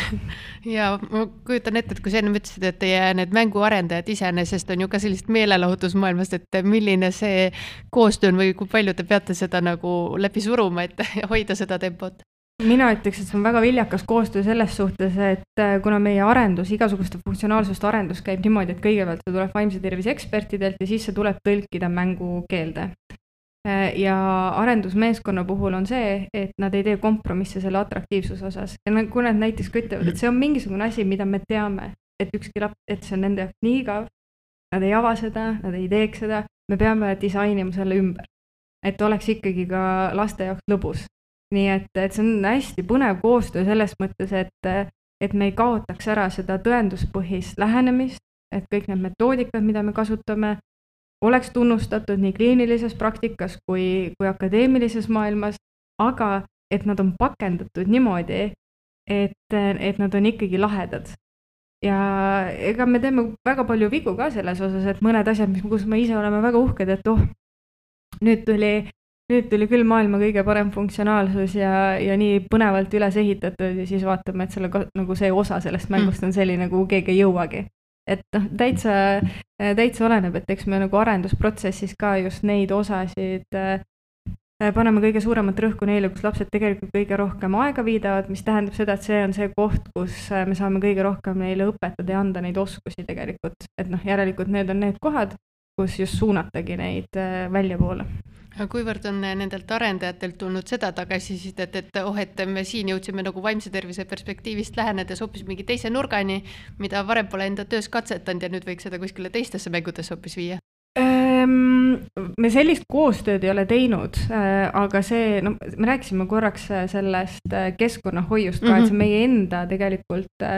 ja ma kujutan ette, et kui sa enne ütlesid, et teie need mänguarendajad iseenesest on ju ka sellist meelelahutusmaailmast, et milline see koostöö on või kui palju te peate seda nagu läbi suruma, et hoida seda tempot? Mina ütleks, et see on väga viljakas koostöö selles suhtes, et kuna meie arendus, igasuguste funktsionaalsuste arendus käib niimoodi, et kõigepealt see tuleb vaimse tervise ekspertidelt ja siis see tuleb tõlkida mängukeelde. Ja arendusmeeskonna puhul on see, et nad ei tee kompromisse selle atraktiivsuse osas. Ja kui nad näiteks ütlevad, et see on mingisugune asi, mida me teame, et ükski laps, et see on nende jaoks nii igav, nad ei ava seda, nad ei teeks seda, me peame disainima selle ümber. Et oleks ikkagi ka laste jaoks lõbus. Nii et, et see on hästi põnev koostöö selles mõttes, et, et me ei kaotaks ära seda tõenduspõhist lähenemist, et kõik need metoodikad, mida me kasutame, oleks tunnustatud nii kliinilises praktikas kui, kui akadeemilises maailmas, aga et nad on pakendatud niimoodi, et, et nad on ikkagi lahedad. Ja ega me teeme väga palju vigu ka selles osas, et mõned asjad, mis, kus me ise oleme väga uhked, et oh, nüüd tuli, nüüd tuli küll maailma kõige parem funktsionaalsus ja, ja nii põnevalt üles ehitatud ja siis vaatame, et selle, nagu see osa sellest mängust on selline, nagu keegi ei jõuagi. Et noh, täitsa, täitsa oleneb, et eks me nagu arendusprotsessis ka just neid osasid paneme kõige suuremat rõhku neile, kus lapsed tegelikult kõige rohkem aega viidavad, mis tähendab seda, et see on see koht, kus me saame kõige rohkem neile õpetada ja anda neid oskusi tegelikult. Et noh, järelikult need on need kohad, kus just suunatagi neid väljapoole. Kuivõrd on nendelt arendajatelt tulnud seda tagasisidet, et, et oh, et me siin jõudsime nagu vaimse tervise perspektiivist lähenedes hoopis mingi teise nurgani, mida varem pole enda töös katsetanud ja nüüd võiks seda kuskile teistesse mängudesse hoopis viia? Me sellist koostööd ei ole teinud, aga see, no, me rääkisime korraks sellest keskkonnahoiust ka, et see meie enda tegelikult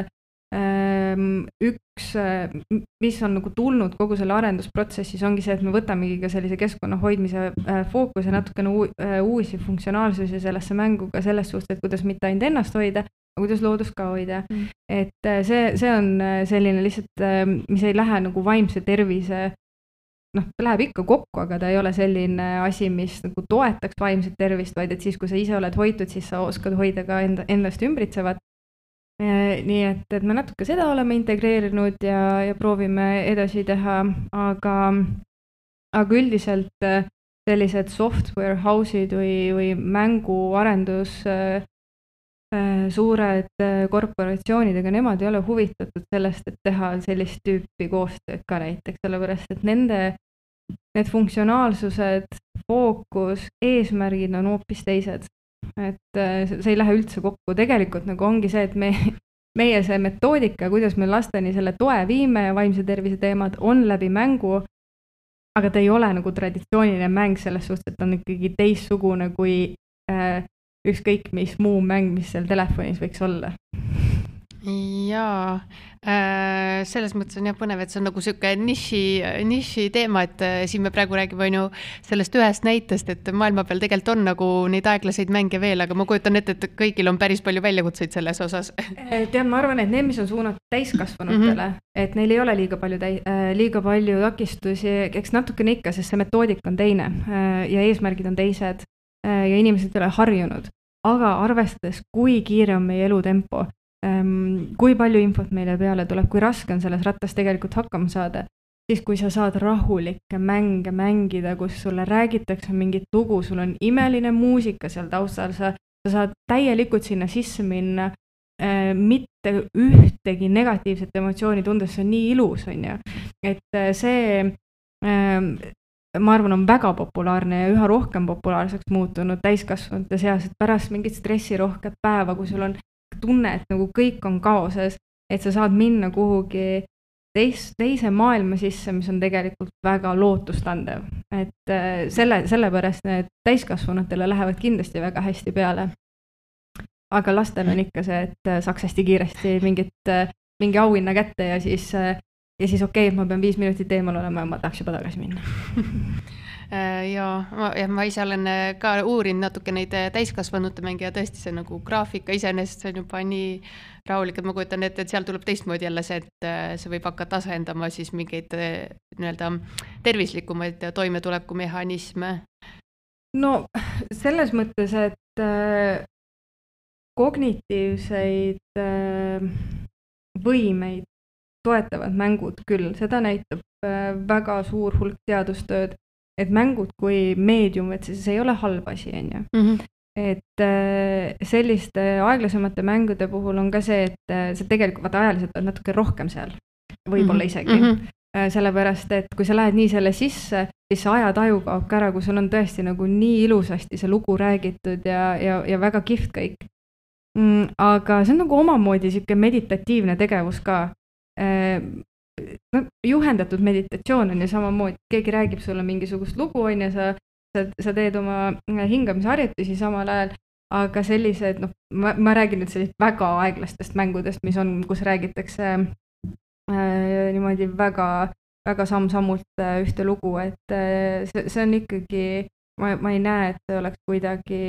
üks, mis on nagu tulnud kogu selle arendusprotsessis, ongi see, et me võtamegi ka sellise keskkonna hoidmise fookuse natukene uusi funktsionaalsusi sellesse mängu ka selles suhtes, et kuidas mitte ainult ennast hoida, aga kuidas loodust ka hoida. Mm. Et see, see on selline lihtsalt, mis ei lähe nagu vaimse tervise, noh, ta läheb ikka kokku, aga ta ei ole selline asi, mis nagu toetaks vaimset tervist, vaid et siis, kui sa ise oled hoitud, siis sa oskad hoida ka enda, endast ümbritsevat. Nii et, et me natuke seda oleme integreerinud ja, ja proovime edasi teha, aga, aga üldiselt sellised software house'id või, või mänguarendus suured korporatsioonid, ega nemad ei ole huvitatud sellest, et teha sellist tüüpi koostööd ka näiteks, sellepärast et nende need funktsionaalsused, fookus, eesmärgid on hoopis teised. Et see ei lähe üldse kokku. Tegelikult nagu ongi see, et me, meie see metoodika, kuidas me lasteni selle toe viime ja vaimse tervise teemad on läbi mängu, aga ta ei ole nagu traditsiooniline mäng selles suhtes, et on ikkagi teissugune kui äh, ükskõik mis muu mäng, mis seal telefonis võiks olla. Jaa, äh, selles mõttes on jah põnev, et see on nagu siuke niši, niši teema, et äh, siin me praegu räägime on ju sellest ühest näitest, et maailma peal tegelikult on nagu neid aeglaseid mänge veel, aga ma kujutan ette, et kõigil on päris palju väljakutseid selles osas. Tead, ma arvan, et need, mis on suunatud täiskasvanutele, mm-hmm. et neil ei ole liiga palju, täi, äh, liiga palju takistusi, eks natukene ikka, sest see metoodika on teine äh, ja eesmärgid on teised äh, ja inimesed ei ole harjunud, aga arvestades, kui kiire on meie elutempo, kui palju infot meile peale tuleb, kui raske on selles rattas tegelikult hakkama saada, siis kui sa saad rahulikke mänge mängida, kus sulle räägitakse mingit lugu, sul on imeline muusika seal taustal, sa, sa saad täielikult sinna sisse minna, äh, mitte ühtegi negatiivset emotsiooni tundes, see on nii ilus, on ju. Et see, äh, ma arvan, on väga populaarne ja üha rohkem populaarseks muutunud täiskasvanute seas, et pärast mingit stressirohket päeva, kui sul on tunne, et nagu kõik on kaoses, et sa saad minna kuhugi teis, teise maailma sisse, mis on tegelikult väga lootustandev. Et selle, sellepärast need täiskasvanutele lähevad kindlasti väga hästi peale. Aga lastel on ikka see, et saaks hästi kiiresti mingit, mingi auhinna kätte ja siis, ja siis okei, okay, ma pean viis minutit eemal olema ja ma tahaks juba tagasi minna. Ja ma, ja ma ise olen ka uurinud natuke neid täiskasvanute mänge ja tõesti see nagu graafika iseenesest see on juba nii rahulik, et ma kujutan ette, et seal tuleb teistmoodi jälle see, et see võib hakata asendama siis mingeid nii-öelda tervislikumaid toimetulekumehhanisme. No selles mõttes, et kognitiivseid äh, võimeid toetavad mängud küll, seda näitab äh, väga suur hulk teadustööd, et mängud kui meedium, et see, see ei ole halb asi, on ju. Mhm. Et äh, selliste aeglasemate mängude puhul on ka see, et äh, sa tegelikult vaata ajaliselt on natuke rohkem seal, võib-olla isegi. Mhm. Äh, sellepärast, et kui sa lähed nii selle sisse, siis see ajataju kaob ka ära, kui sul on tõesti nagu nii ilusasti see lugu räägitud ja, ja, ja väga kihvt kõik. Mm, aga see on nagu omamoodi siuke meditatiivne tegevus ka. Äh, no, juhendatud meditatsioon on ju samamoodi, keegi räägib sulle mingisugust lugu, on ja sa Sa, sa teed oma hingamisharjutusi samal ajal, aga sellised, noh, ma, ma räägin nüüd sellised väga aeglastest mängudest, mis on, kus räägitakse äh, niimoodi väga, väga samm-sammult äh, ühte lugu, et äh, see, see on ikkagi, ma, ma ei näe, et see oleks kuidagi,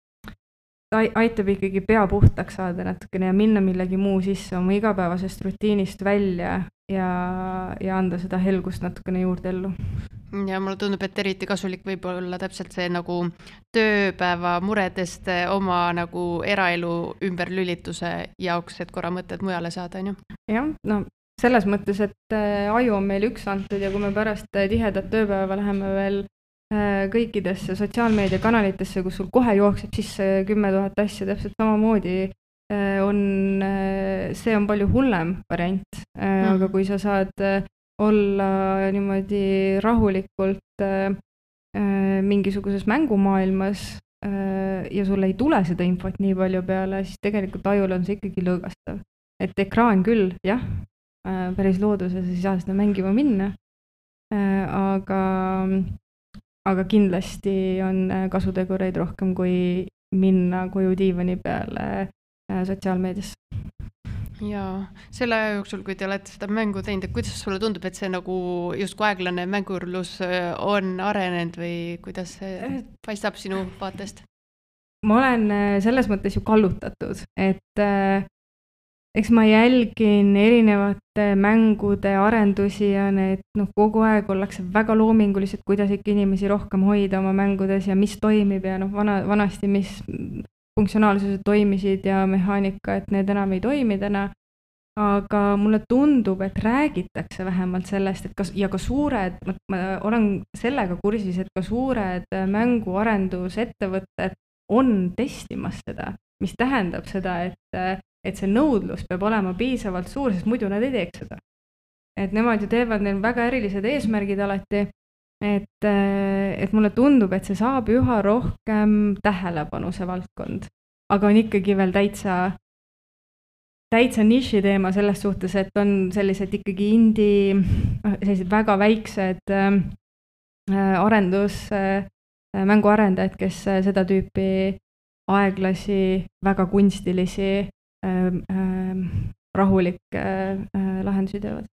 ta aitab ikkagi pea puhtaks saada natukene ja minna millegi muu sisse oma igapäevasest rutiinist välja ja, ja anda seda helgust natukene juurde ellu. Ja mulle tundub, et eriti kasulik võib olla täpselt see nagu tööpäeva muredest oma nagu eraelu ümberlülituse jaoks, et korra mõtted mujale saada, on ju? Jah, no selles mõttes, et aju on meil üks antud ja kui me pärast tihedat tööpäeva läheme veel kõikidesse sotsiaalmeediakanalitesse, kus sul kohe jookseb sisse kümme tuhat asja, täpselt samamoodi on, see on palju hullem variant, mm. aga kui sa saad olla niimoodi rahulikult äh, mingisuguses mängumaailmas äh, ja sulle ei tule seda infot nii palju peale, siis tegelikult ajul on see ikkagi lõõgastav. Et ekraan küll, jah, äh, päris looduses ei saa seda mängima minna, äh, aga, aga kindlasti on kasutegureid rohkem kui minna koju diivani peale äh, sotsiaalmeediasse. Ja selle aja jooksul, kui te olete seda mängu teinud, et kuidas sulle tundub, et see nagu justkui aeglane mängurlus on arenenud või kuidas see paistab sinu vaatest? Ma olen selles mõttes ju kallutatud, et äh, eks ma jälgin erinevate mängude arendusi ja need noh, kogu aeg ollakse väga loomingulised, kuidas ikka inimesi rohkem hoida oma mängudes ja mis toimib ja noh, vana, vanasti mis funktsionaalsused toimisid ja mehaanika, et need enam ei toimi täna, aga mulle tundub, et räägitakse vähemalt sellest, et kas, ja ka suured, ma, ma olen sellega kursis, et ka suured mänguarendusettevõtted on testimas seda, mis tähendab seda, et, et see nõudlus peab olema piisavalt suur, sest muidu nad ei teeks seda. Et nemad ju teevad neil väga erilised eesmärgid alati, Et, et mulle tundub, et see saab üha rohkem tähelepanu see valdkond, aga on ikkagi veel täitsa, täitsa niši teema selles suhtes, et on sellised ikkagi indie, sellised väga väiksed äh, arendus, äh, mänguarendajad, kes seda tüüpi aeglasi, väga kunstilisi, äh, äh, rahulikke äh, lahendusi teevad.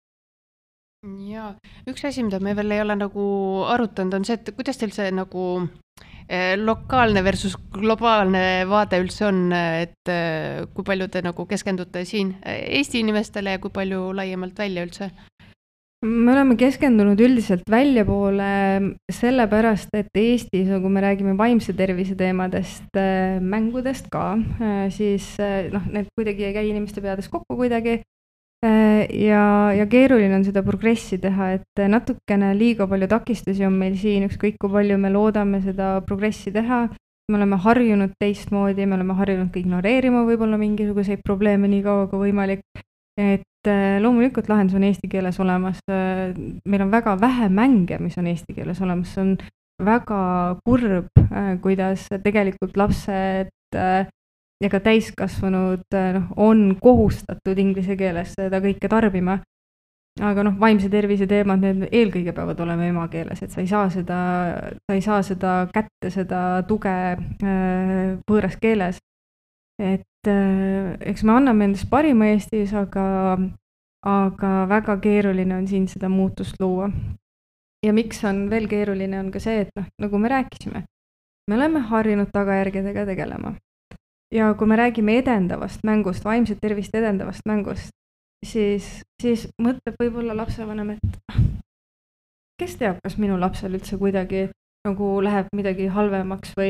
Ja üks asi, mida me veel ei ole nagu arutanud, on see, et kuidas teil see nagu eh, lokaalne versus globaalne vaade üldse on, et eh, kui palju te nagu keskendute siin Eesti inimestele ja kui palju laiemalt välja üldse? Me oleme keskendunud üldiselt väljapoole sellepärast, et Eestis, kui me räägime vaimse tervise teemadest, mängudest ka, siis noh, need kuidagi ei käi inimeste peades kokku kuidagi. Ja, ja keeruline on seda progressi teha, et natukene liiga palju takistusi on meil siin, ükskõik kui palju me loodame seda progressi teha. Me oleme harjunud teistmoodi, me oleme harjunud ka ignoreerima võib-olla mingisuguseid probleeme nii kaua kui võimalik. Et loomulikult lahendus on eesti keeles olemas. Meil on väga vähe mänge, mis on eesti keeles olemas. See on väga kurb, kuidas tegelikult lapsed ja ka täiskasvanud noh, on kohustatud inglise keeles seda kõike tarbima. Aga noh, vaimse tervise teemad, need eelkõige peavad olema emakeeles, et sa ei saa seda, sa ei saa seda kätte, seda tuge äh, võõras keeles. Et äh, eks me anname endast parima Eestis, aga, aga väga keeruline on siin seda muutust luua. Ja miks on veel keeruline on ka see, et noh, nagu me rääkisime, me oleme harjunud tagajärgedega tegelema. Ja kui me räägime edendavast mängust, vaimset tervist edendavast mängust, siis, siis mõtleb võib-olla lapsevanem, et kes teab, kas minu lapsel üldse kuidagi nagu läheb midagi halvemaks või,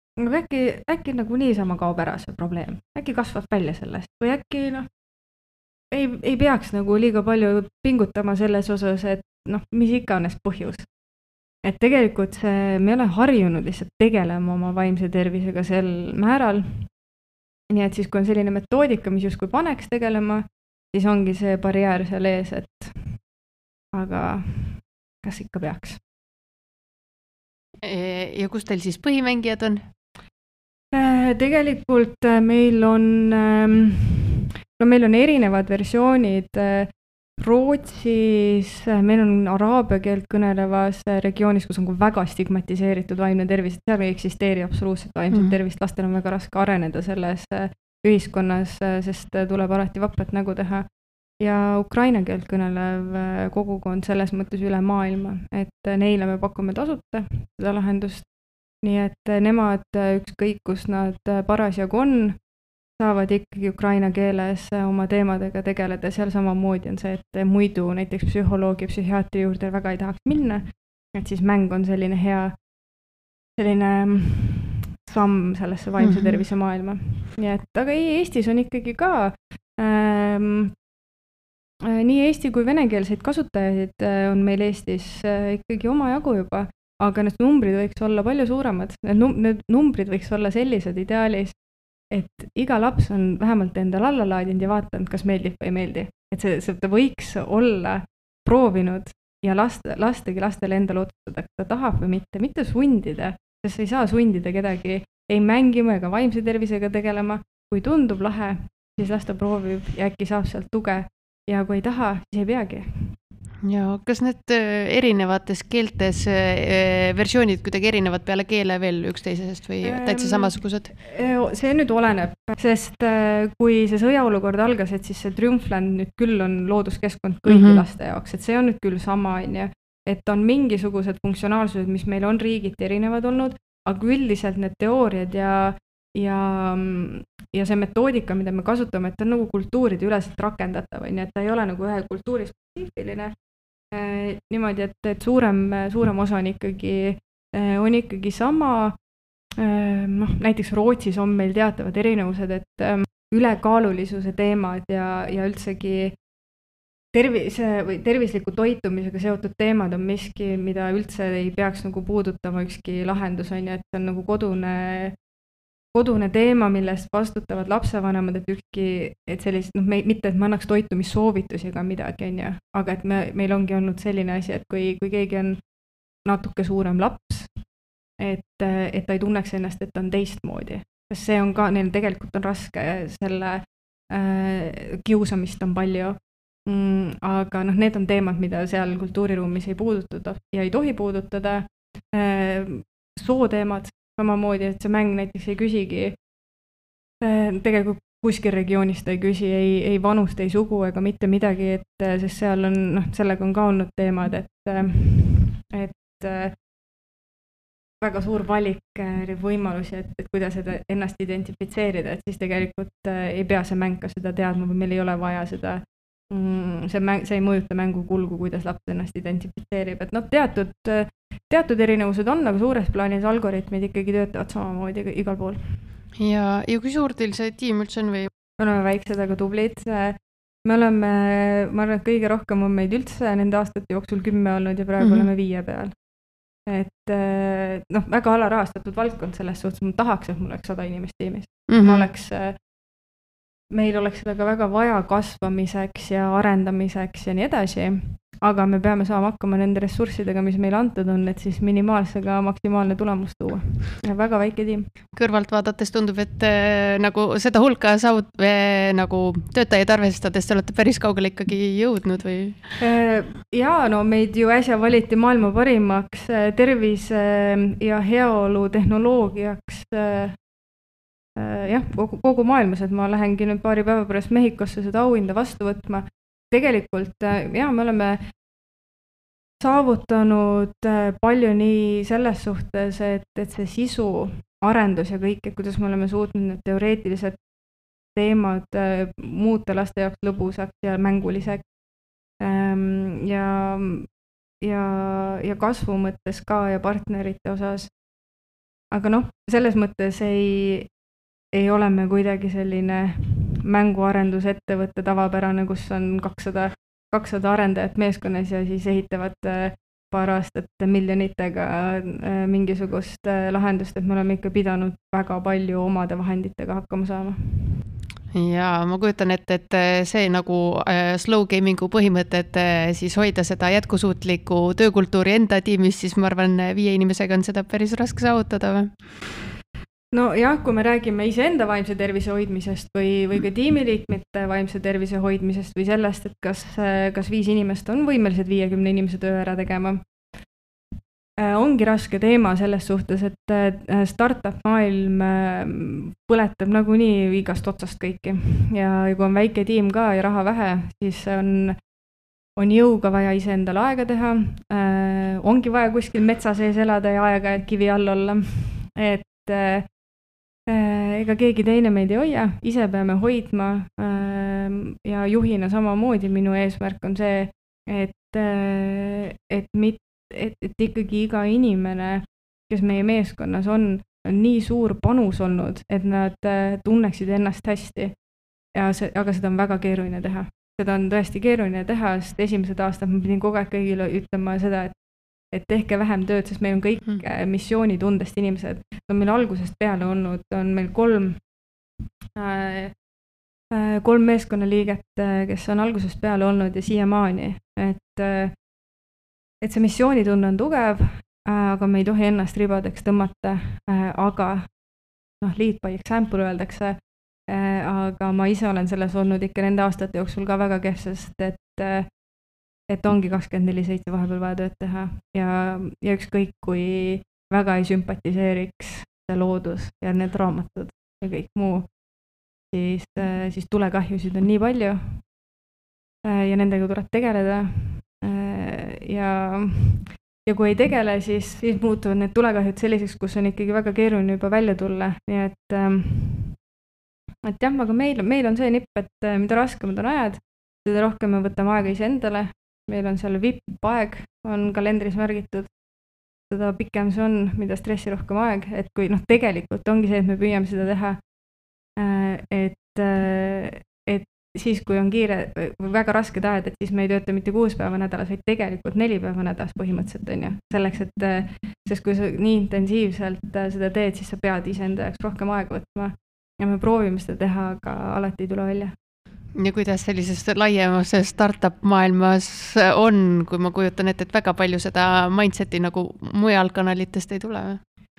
aga äkki, äkki nagu niisama kaob ära see probleem, äkki kasvab välja sellest või äkki noh, ei, ei peaks nagu liiga palju pingutama selles osas, et noh, mis iganes põhjus. Et tegelikult see, me ei ole harjunud lihtsalt tegelema oma vaimse tervisega sel määral. Nii et siis, kui on selline metoodika, mis justkui paneks tegelema, siis ongi see barjäär seal ees, et aga kas ikka peaks? Ja kus teil siis põhimängijad on? Tegelikult meil on, no meil on erinevad versioonid. Rootsis, meil on araabia keelt kõnelevas regioonis, kus on väga stigmatiseeritud vaimne tervis, et seal ei eksisteeri absoluutselt vaimset mm. tervist, lastel on väga raske areneda selles ühiskonnas, sest tuleb alati vaprat nägu teha. Ja Ukraina keelt kõnelev kogukond selles mõttes üle maailma, et neile me pakume tasuta seda lahendust. Nii et nemad ükskõik, kus nad parasjagu on, saavad ikkagi ukraina keeles oma teemadega tegeleda. Seal samamoodi on see, et muidu näiteks psühholoogi ja psühhiaatri juurde väga ei tahaks minna. Et siis mäng on selline hea, selline samm sellesse vaimse tervise maailma. Nii et, aga ei, Eestis on ikkagi ka ähm, nii eesti kui venekeelseid kasutajaid on meil Eestis ikkagi oma jagu juba, aga need numbrid võiks olla palju suuremad. Need, num- need numbrid võiks olla sellised ideaalis, et iga laps on vähemalt endal alla laadinud ja vaatanud, kas meeldib või ei meeldi. Et see, see võiks olla proovinud ja last, lastegi lastele endale otsustada, kas ta tahab või mitte, mitte sundida, sest ei saa sundida kedagi ei mängima ega vaimse tervisega tegelema. Kui tundub lahe, siis las ta proovib ja äkki saab sealt tuge. Ja kui ei taha, siis ei peagi. Ja kas need erinevates keeltes versioonid kuidagi erinevad peale keele veel üksteisest või täitsa samasugused? See nüüd oleneb, sest kui see sõjaolukord algas, et siis see Triumphland nüüd küll on looduskeskkond kõigi mm-hmm. laste jaoks, et see on nüüd küll sama, et on mingisugused funktsionaalsused, mis meil on riigiti erinevad olnud, aga üldiselt need teooriad ja Ja, ja see metoodika, mida me kasutame, et ta on nagu kultuuride üleselt rakendatav, nii et ta ei ole nagu ühe kultuuri spetsiifiline. Eh, niimoodi, et, et suurem, suurem osa on ikkagi, eh, on ikkagi sama. Eh, noh, näiteks Rootsis on meil teatavad erinevused, et eh, ülekaalulisuse teemad ja, ja üldsegi tervise või tervisliku toitumisega seotud teemad on miski, mida üldse ei peaks nagu puudutama ükski lahendus, on, et see on nagu kodune kodune teema, millest vastutavad lapsevanemad, et ükski, et sellist, noh, me, mitte, et ma annaks toitumissoovitusi ega midagi, on ju, aga et me, meil ongi olnud selline asi, et kui, kui keegi on natuke suurem laps, et, et ta ei tunneks ennast, et ta on teistmoodi, sest see on ka, neil tegelikult on raske, selle äh, kiusamist on palju, mm, aga noh, need on teemad, mida seal kultuuriruumis ei puudutada ja ei tohi puudutada, äh, sooteemad, samamoodi, et see mäng näiteks ei küsigi, tegelikult kuskil regioonis ta ei küsi, ei, ei vanust, ei sugu ega mitte midagi, et sest seal on, noh, sellega on ka olnud teemad, et, et väga suur valik võimalusi, et, et kuidas seda ennast identifitseerida, et siis tegelikult ei pea see mäng ka seda teadma või meil ei ole vaja seda, see, mäng, see ei mõjuta mängu kulgu, kuidas laps ennast identifitseerib, et noh, teatud Teatud erinevused on, aga suures plaanis algoritmid ikkagi töötavad samamoodi igal pool. Ja, ja kui suur teil see tiim üldse on või? Me oleme väiksed, aga tublid. Me oleme, ma arvan, et kõige rohkem on meid üldse nende aastate jooksul kümme olnud ja praegu mm-hmm. oleme viie peal. Et noh, väga alarahastatud valdkond selles suhtes, ma tahaks, et mul oleks sada inimest tiimis. Mm-hmm. Ma oleks, meil oleks seda ka väga vaja kasvamiseks ja arendamiseks ja nii edasi. Aga me peame saama hakkama nende ressurssidega, mis meile antud on, et siis minimaalsega maksimaalne tulemus tuua. Ja väga väike tiim. Kõrvalt vaadates tundub, et äh, nagu seda hulka saavut, äh, nagu töötajaid arvestades te olete päris kaugele ikkagi jõudnud või? Äh, jaa, no meid ju äsja valiti maailma parimaks äh, tervise äh, ja heaolu tehnoloogiaks äh, äh, jah, kogu, kogu maailmas, et ma lähengi nüüd paari päeva pärast Mehhikosse seda auhinda vastu võtma. Tegelikult, jah, me oleme saavutanud palju nii selles suhtes, et, et see sisu, arendus ja kõik, et kuidas me oleme suutnud need teoreetilised teemad muuta laste jaoks lõbusaks ja mänguliseks. Ja, ja, ja kasvu mõttes ka ja partnerite osas. aga noh, selles mõttes ei, ei ole me kuidagi selline mänguarendusettevõtte tavapärane, kus on kakssada, kakssada arendajat meeskonnas ja siis ehitavad paar aastat miljonitega mingisugust lahendust, et me oleme ikka pidanud väga palju omade vahenditega hakkama saama. Ja ma kujutan ette, et see nagu slow gamingu põhimõte, et siis hoida seda jätkusuutliku töökultuuri enda tiimis, siis ma arvan, viie inimesega on seda päris raske saavutada või? No jah, kui me räägime iseenda vaimse tervise hoidmisest või, või ka tiimiliikmete vaimse tervise hoidmisest või sellest, et kas, kas viis inimest on võimelised viiekümne inimese töö ära tegema. Ongi raske teema selles suhtes, et startup maailm põletab nagunii igast otsast kõiki ja kui on väike tiim ka ja raha vähe, siis on, on jõuga vaja iseendale aega teha, ongi vaja kuskil metsa sees elada ja aega kivi all olla, et ega keegi teine meid ei hoia, ise peame hoidma ja juhina samamoodi minu eesmärk on see, et, et mitte Et, et ikkagi iga inimene, kes meie meeskonnas on, on nii suur panus olnud, et nad tunneksid ennast hästi. Ja see, aga seda on väga keeruline teha. Seda on tõesti keeruline teha, sest esimesed aastad ma pidin kogu aeg kõigile ütlema seda, et, et tehke vähem tööd, sest meil on kõik missioonitundest inimesed. On meil algusest peale olnud, on meil kolm, äh, kolm meeskonnaliiget, kes on algusest peale olnud ja siiamaani, et äh, et see missioonitunne on tugev, aga me ei tohi ennast ribadeks tõmmata, aga noh, lead by example öeldakse, aga ma ise olen selles olnud ikka nende aastate jooksul ka väga kehv, sest et, et ongi kakskümmend neli seitse vahepeal vaja tööd teha ja, ja ükskõik kui väga ei sümpatiseeriks see loodus ja need raamatud ja kõik muu, siis, siis tulekahjusid on nii palju ja nendega tuleb tegeleda. Ja, ja kui ei tegele, siis, siis muutuvad need tulekahjud selliseks, kus on ikkagi väga keeruline juba välja tulla. Nii et, et jah, aga meil, meil on see nipp, et mida raskemad on ajad, seda rohkem me võtame aega iseendale. Meil on seal V I P-aeg, on kalendris märgitud. Seda pikem see on, mida stressi rohkem aeg. Et kui noh, tegelikult ongi see, et me püüame seda teha. Et, et siis, kui on kiire või väga rasked ajad, et siis me ei tööta mitte kuus päeva nädalas, vaid tegelikult neli päeva nädalas põhimõtteliselt on ju. Selleks, et sest kui sa nii intensiivselt seda teed, siis sa pead iseenda jaoks rohkem aega võtma ja me proovime seda teha, aga alati ei tule välja. Ja kuidas sellises laiemas startup maailmas on, kui ma kujutan ette, et väga palju seda mindseti nagu mujal kanalitest ei tule?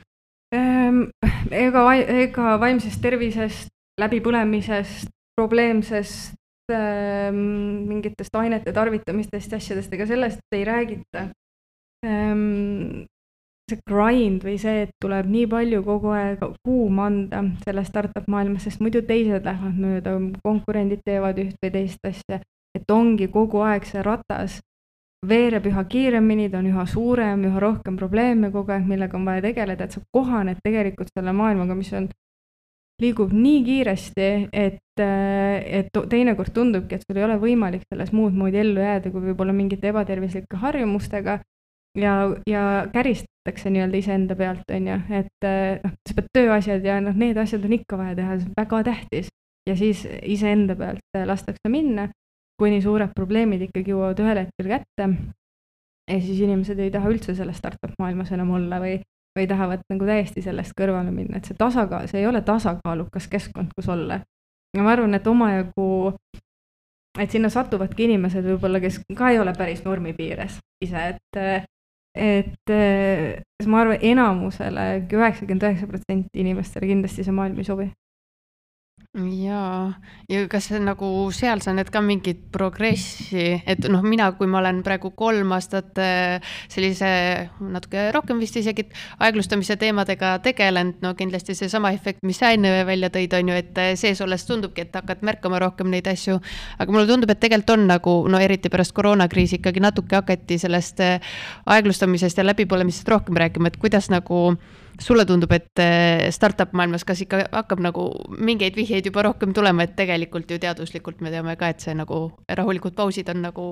Ega, ega vaimsest tervisest, läbipõlemisest, probleemsest äh, mingitest ainete tarvitamistest, asjadest, ega sellest ei räägita. Ähm, see grind või see, et tuleb nii palju kogu aeg huum anda selle startup maailmas, sest muidu teised lähevad mööda, konkurendid teevad üht või teist asja, et ongi kogu aeg see ratas veereb üha kiiremini, ta on üha suurem, üha rohkem probleeme kogu aeg, millega on vaja tegeleda, et sa kohaned tegelikult selle maailmaga, mis on liigub nii kiiresti, et, et teinekord tundubki, et sul ei ole võimalik selles muud moodi ellu jääda, kui võib-olla mingite ebatervislike harjumustega ja, ja käristatakse nii-öelda iseenda pealt, on ju, et noh, sa pead tööasjad ja noh, need asjad on ikka vaja teha, see on väga tähtis ja siis iseenda pealt lastakse minna, kuni suured probleemid ikkagi jõuavad ühel hetkel kätte ja siis inimesed ei taha üldse selles startup maailmas enam olla või või tahavad nagu täiesti sellest kõrvale minna, et see tasakaal, see ei ole tasakaalukas keskkond, kus olla. Ja ma arvan, et omajagu, et sinna satuvadki inimesed võib-olla, kes ka ei ole päris normi piires ise, et, et ma arvan, enamusele üheksakümmend üheksa protsenti inimestele kindlasti see maailm ei sobi. Jaa, ja kas nagu seal sa näed ka mingit progressi, et noh, mina, kui ma olen praegu kolm aastat sellise natuke rohkem vist isegi aeglustamise teemadega tegelenud, no kindlasti see sama efekt, mis sa enne välja tõid, on ju, et sees olles tundubki, et hakkad märkama rohkem neid asju, aga mulle tundub, et tegelikult on nagu, no eriti pärast koroonakriisi ikkagi natuke hakati sellest aeglustamisest ja läbipõlemisest rohkem rääkima, et kuidas nagu sulle tundub, et startup maailmas kas ikka hakkab nagu mingeid vihjeid juba rohkem tulema, et tegelikult ju teaduslikult me teame ka, et see nagu rahulikud pausid on nagu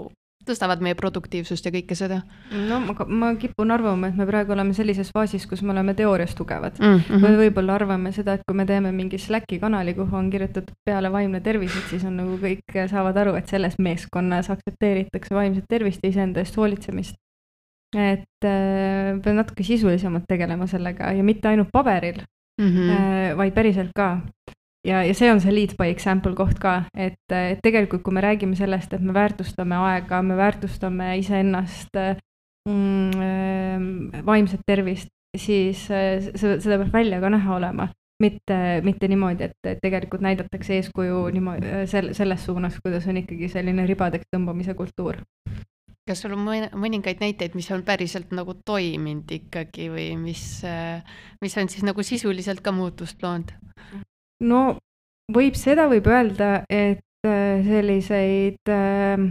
tõstavad meie produktiivsust ja kõike seda. No ma, ma kipun arvama, et me praegu oleme sellises faasis, kus me oleme teoorias tugevad. Mm -hmm. Või võib-olla arvame seda, et kui me teeme mingi Slacki kanali, kuhu on kirjutatud peale vaimne tervis, et siis on nagu kõik saavad aru, et selles meeskonnas aktsepteeritakse vaimset tervist ja iseenda eest hoolitsemist. Et äh, peab natuke sisulisemalt tegelema sellega ja mitte ainult paberil, mm -hmm. äh, vaid päriselt ka. Ja, ja see on see lead by example koht ka, et, et tegelikult kui me räägime sellest, et me väärtustame aega, me väärtustame iseennast, mm, vaimset tervist, siis seda, seda peab välja ka näha olema. Mitte, mitte niimoodi, et tegelikult näidatakse eeskuju niimoodi, selles suunas, kuidas on ikkagi selline ribadeks tõmbamise kultuur. Kas sul on mõningaid näiteid, mis on päriselt nagu toiminud ikkagi või mis, mis on siis nagu sisuliselt ka muutust loonud? No võib seda võib öelda, et selliseid äh,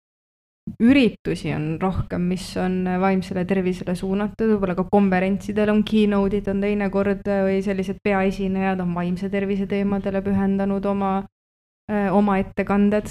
üritusi on rohkem, mis on vaimsele tervisele suunatud, võib-olla ka konverentsidel on keynote'id on teinekord või sellised peaesinejad on vaimse tervise teemadele pühendanud oma, äh, oma ettekanded.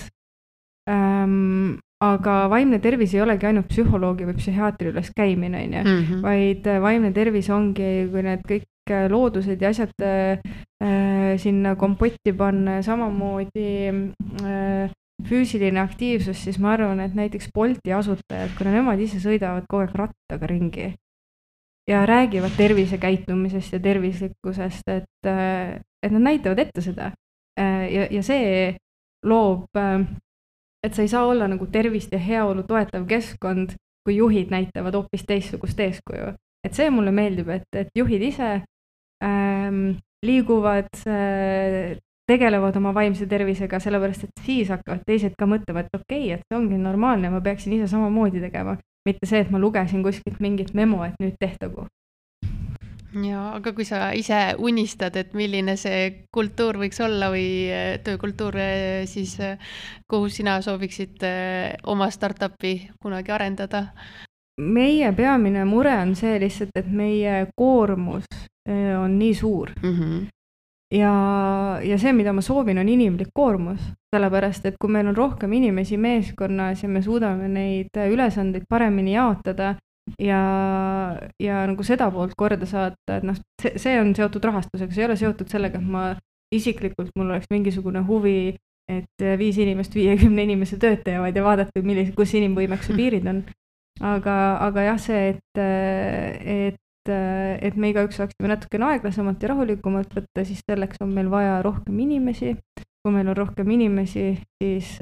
Ähm, aga vaimne tervis ei olegi ainult psühholoogi või psühhiaatri üles käimine, on ju, mm -hmm. vaid vaimne tervis ongi, kui need kõik loodused ja asjad äh, sinna kompotti panna, samamoodi äh, füüsiline aktiivsus, siis ma arvan, et näiteks Bolti asutajad, kuna nemad ise sõidavad kogu aeg rattaga ringi ja räägivad tervisekäitumisest ja tervislikkusest, et, et nad näitavad ette seda äh, ja, ja see loob äh, et sa ei saa olla nagu tervist ja heaolu toetav keskkond, kui juhid näitavad hoopis teistsugust eeskuju. Et see mulle meeldib, et, et juhid ise ähm, liiguvad, äh, tegelevad oma vaimse tervisega, sellepärast et siis hakkavad teised ka mõtlema, et okei, okay, et see ongi normaalne, ma peaksin ise samamoodi tegema. Mitte see, et ma lugesin kuskilt mingit memo, et nüüd tehtagu. Ja, aga kui sa ise unistad, et milline see kultuur võiks olla või töökultuur, siis kuhu sina sooviksid oma startupi kunagi arendada? Meie peamine mure on see lihtsalt, et meie koormus on nii suur. Mm-hmm. Ja, ja see, mida ma soovin, on inimlik koormus, sellepärast, et kui meil on rohkem inimesi meeskonnas ja me suudame neid ülesandeid paremini jaotada, ja, ja nagu seda poolt korda saata, et noh, see, see on seotud rahastusega, see ei ole seotud sellega, et ma isiklikult, mul oleks mingisugune huvi, et viis inimest viiekümne inimese tööd teevad ja vaadata, millis, kus inimvõimekuse piirid on. Aga, aga jah, see, et, et, et me igaüks saaksime natukene aeglasemalt ja rahulikumalt võtta, siis selleks on meil vaja rohkem inimesi. Kui meil on rohkem inimesi, siis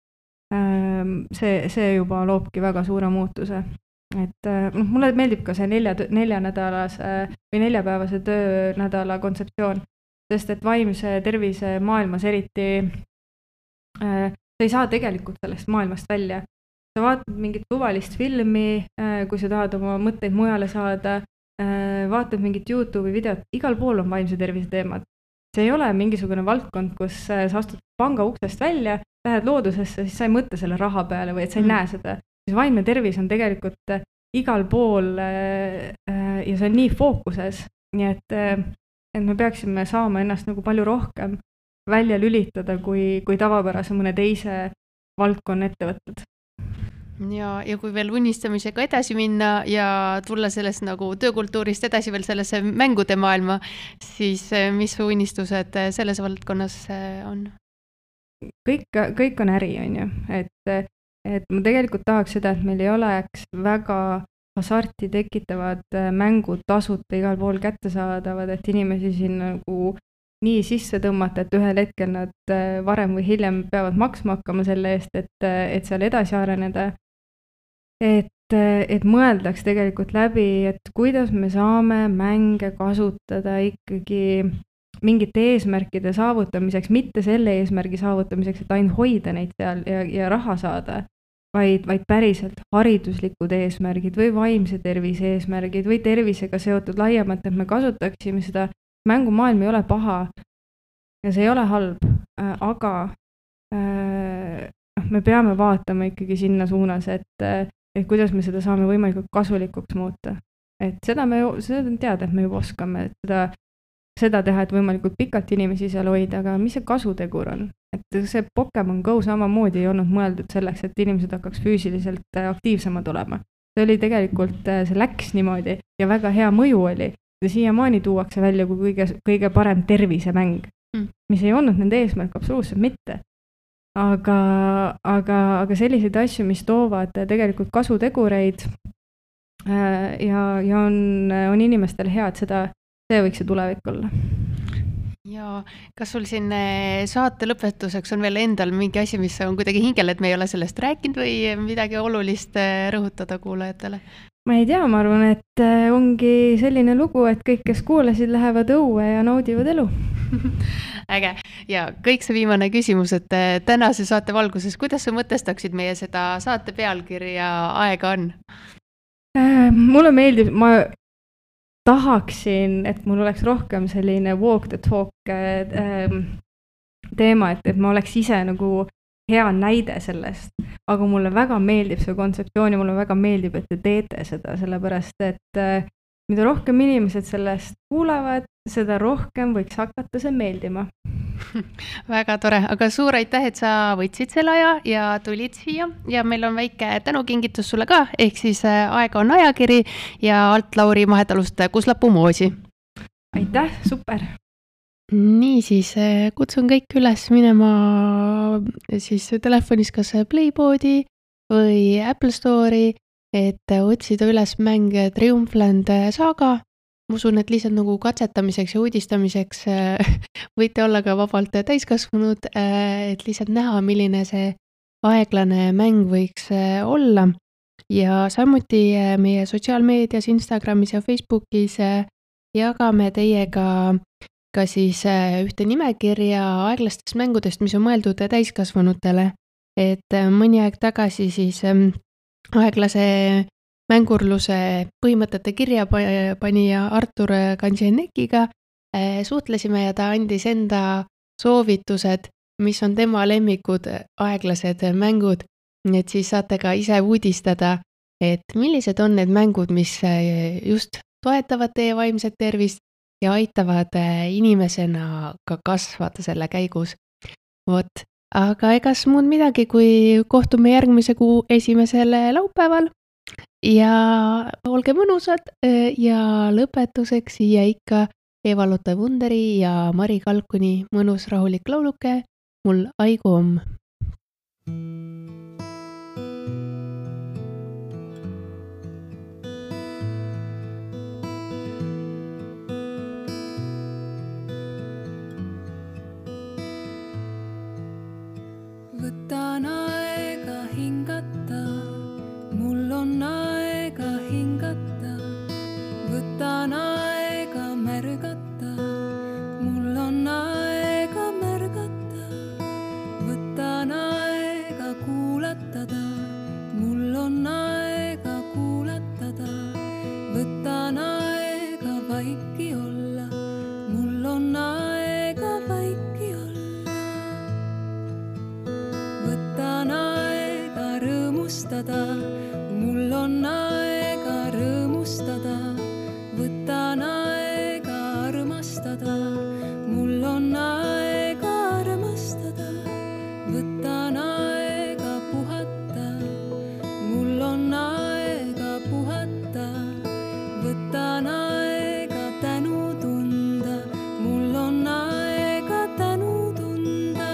ähm, see, see juba loobki väga suure muutuse. Et noh, mulle meeldib ka see nelja, neljanädalase või neljapäevase töönädala kontseptsioon, sest et vaimse tervise maailmas eriti äh, sa ei saa tegelikult sellest maailmast välja. Sa vaatad mingit tuvalist filmi, äh, kui sa tahad oma mõtteid mujale saada, äh, vaatad mingit YouTube'i videot, igal pool on vaimse tervise teemad. See ei ole mingisugune valdkond, kus sa astud panga uksest välja, lähed loodusesse, siis sa ei mõtle selle raha peale või et sa ei mm. näe seda. Siis vaimne tervis on tegelikult igal pool äh, ja see on nii fookuses, nii et, äh, et me peaksime saama ennast nagu palju rohkem välja lülitada kui, kui tavapärase mõne teise valdkonna ettevõtted. Ja, ja kui veel unistamisega edasi minna ja tulla sellest nagu töökultuurist edasi veel sellesse mängude maailma, siis mis su unistused selles valdkonnas on? Kõik, kõik on äri, on ju, et Et ma tegelikult tahaks seda, et meil ei oleks väga hasarti tekitavad mängud tasuta igal pool kättesaadavad, et inimesi siin nagu nii sisse tõmmata, et ühel hetkel nad varem või hiljem peavad maksma hakkama selle eest, et, et seal edasi areneda. Et, et mõeldaks tegelikult läbi, et kuidas me saame mänge kasutada ikkagi mingite eesmärkide saavutamiseks, mitte selle eesmärgi saavutamiseks, et ainult hoida neid seal ja, ja raha saada, vaid, vaid päriselt hariduslikud eesmärgid või vaimse tervise eesmärgid või tervisega seotud laiemalt, et me kasutaksime seda. Mängumaailm ei ole paha ja see ei ole halb, aga äh, me peame vaatama ikkagi sinna suunas, et, et kuidas me seda saame võimalikult kasulikuks muuta. Et seda me seda teada, et me juba oskame, et seda seda teha, et võimalikult pikalt inimesi seal hoida, aga mis see kasutegur on? Et see Pokemon Go samamoodi ei olnud mõeldud selleks, et inimesed hakkaks füüsiliselt aktiivsemad olema. See oli tegelikult, see läks niimoodi ja väga hea mõju oli. Ja siiamaani tuuakse välja kui kõige, kõige parem tervisemäng, mm. mis ei olnud nende eesmärk absoluutselt mitte. Aga, aga, aga selliseid asju, mis toovad tegelikult kasutegureid ja, ja on, on inimestel hea, et seda see võiks see tulevik olla. Ja kas sul siin saate lõpetuseks on veel endal mingi asi, mis on kuidagi hingel, et me ei ole sellest rääkinud või midagi olulist rõhutada kuulajatele? Ma ei tea, ma arvan, et ongi selline lugu, et kõik, kes kuulasid, lähevad õue ja naudivad elu. Äge. Ja kõik see viimane küsimus, et tänase saate valguses, kuidas sa mõtestaksid meie seda saate pealkirja Aega on? Mulle meeldib, ma tahaksin, et mul oleks rohkem selline walk the talk äh, teema, et, et ma oleks ise nagu hea näide sellest, aga mulle väga meeldib see kontseptsioon ja mulle väga meeldib, et te teete seda, sellepärast et äh, mida rohkem inimesed sellest kuulevad, seda rohkem võiks hakata see meeldima. Väga tore, aga suur aitäh, et sa võtsid selle aja ja tulid siia ja meil on väike tänukingitus sulle ka, ehk siis Aega on ajakiri ja alt Lauri Mahetalust Kuslapuu moosi. Aitäh, super! Nii siis kutsun kõik üles minema siis telefonis kas Playboardi või Apple Store'i, et otsida üles mäng Triumphland Saga. Ma usun, et lihtsalt nagu katsetamiseks ja uudistamiseks võite olla ka vabalt täiskasvanud, et lihtsalt näha, milline see aeglane mäng võiks olla. Ja samuti meie sotsiaalmeedias, Instagramis ja Facebookis jagame teiega ka siis ühte nimekirja aeglastest mängudest, mis on mõeldud täiskasvanutele. Et mõni aeg tagasi siis aeglase mängurluse põhimõtete kirja panija Artur Kansianekiga suhtlesime ja ta andis enda soovitused, mis on tema lemmikud aeglased mängud. Et siis saate ka ise uudistada, et millised on need mängud, mis just toetavad teie vaimset tervist ja aitavad inimesena ka kasvada selle käigus. Vot, aga egas muud midagi, kui kohtume järgmise kuu esimesel laupäeval. Ja olge mõnusad ja lõpetuseks siia ikka Eva-Lotta Wunderi ja Mari Kalkuni mõnus rahulik lauluke Mul aigu om. Võtan aega hingata, mul on aega hingata. Võtan aega märgata, mul on aega märgata. Võtan aega kuulatada, mul on aega kuulatada. Võtan aega vaiki olla, mul on aega vaiki olla. Võtan aega rõõmustada, mul on aega rõõmustada. Võtan aega armastada, mul on aega armastada. Võtan aega puhata, mul on aega puhata. Võtan aega tänu tunda, mul on aega tänu tunda.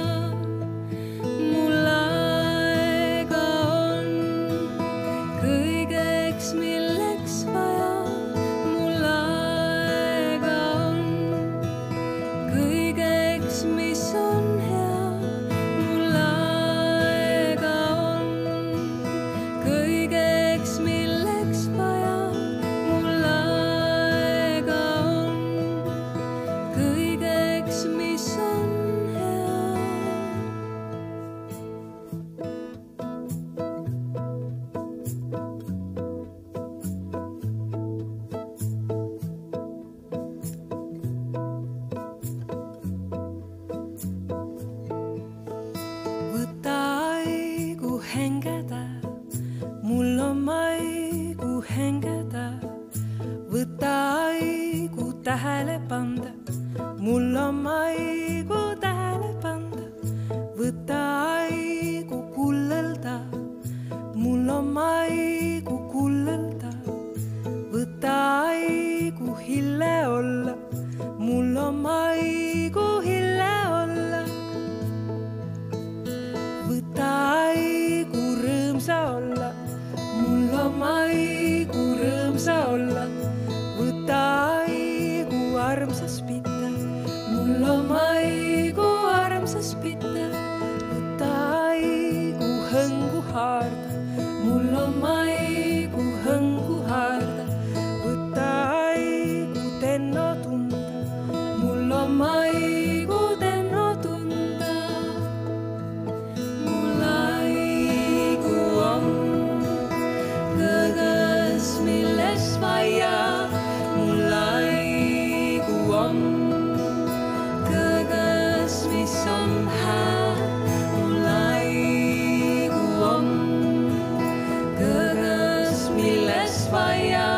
Mul aega on kõigeks, milleks vaja. Mul aega on kõigeks, mis on hea. Mul aega on kõigeks, milleks vaja. Mul aega on kõigeks, mis on hea. Võta aigu hengeda, mul on aigu hengeda. Võta aigu tähele panda, mul on maigu tähele panda. Võta aigu kullelda, mul on maigu kullelda. Võta aigu hille olla, mul on maigu hille olla. Võta aigu rõõmsa olla, mul on maigu rõõmsa olla. Võta aigu armsas pita, mul on maigu armsas pita. Võta aigu hõngu haarda, mul on maigu hõngu haarda. Võta aigu tenno tunda, mul on maigu tenno tunda. Mul aigu on kõõgõs, milles vaia. Mul aigu on kõõgõs, mis on hää. Mul aigu on kõõgõs, milles vaia.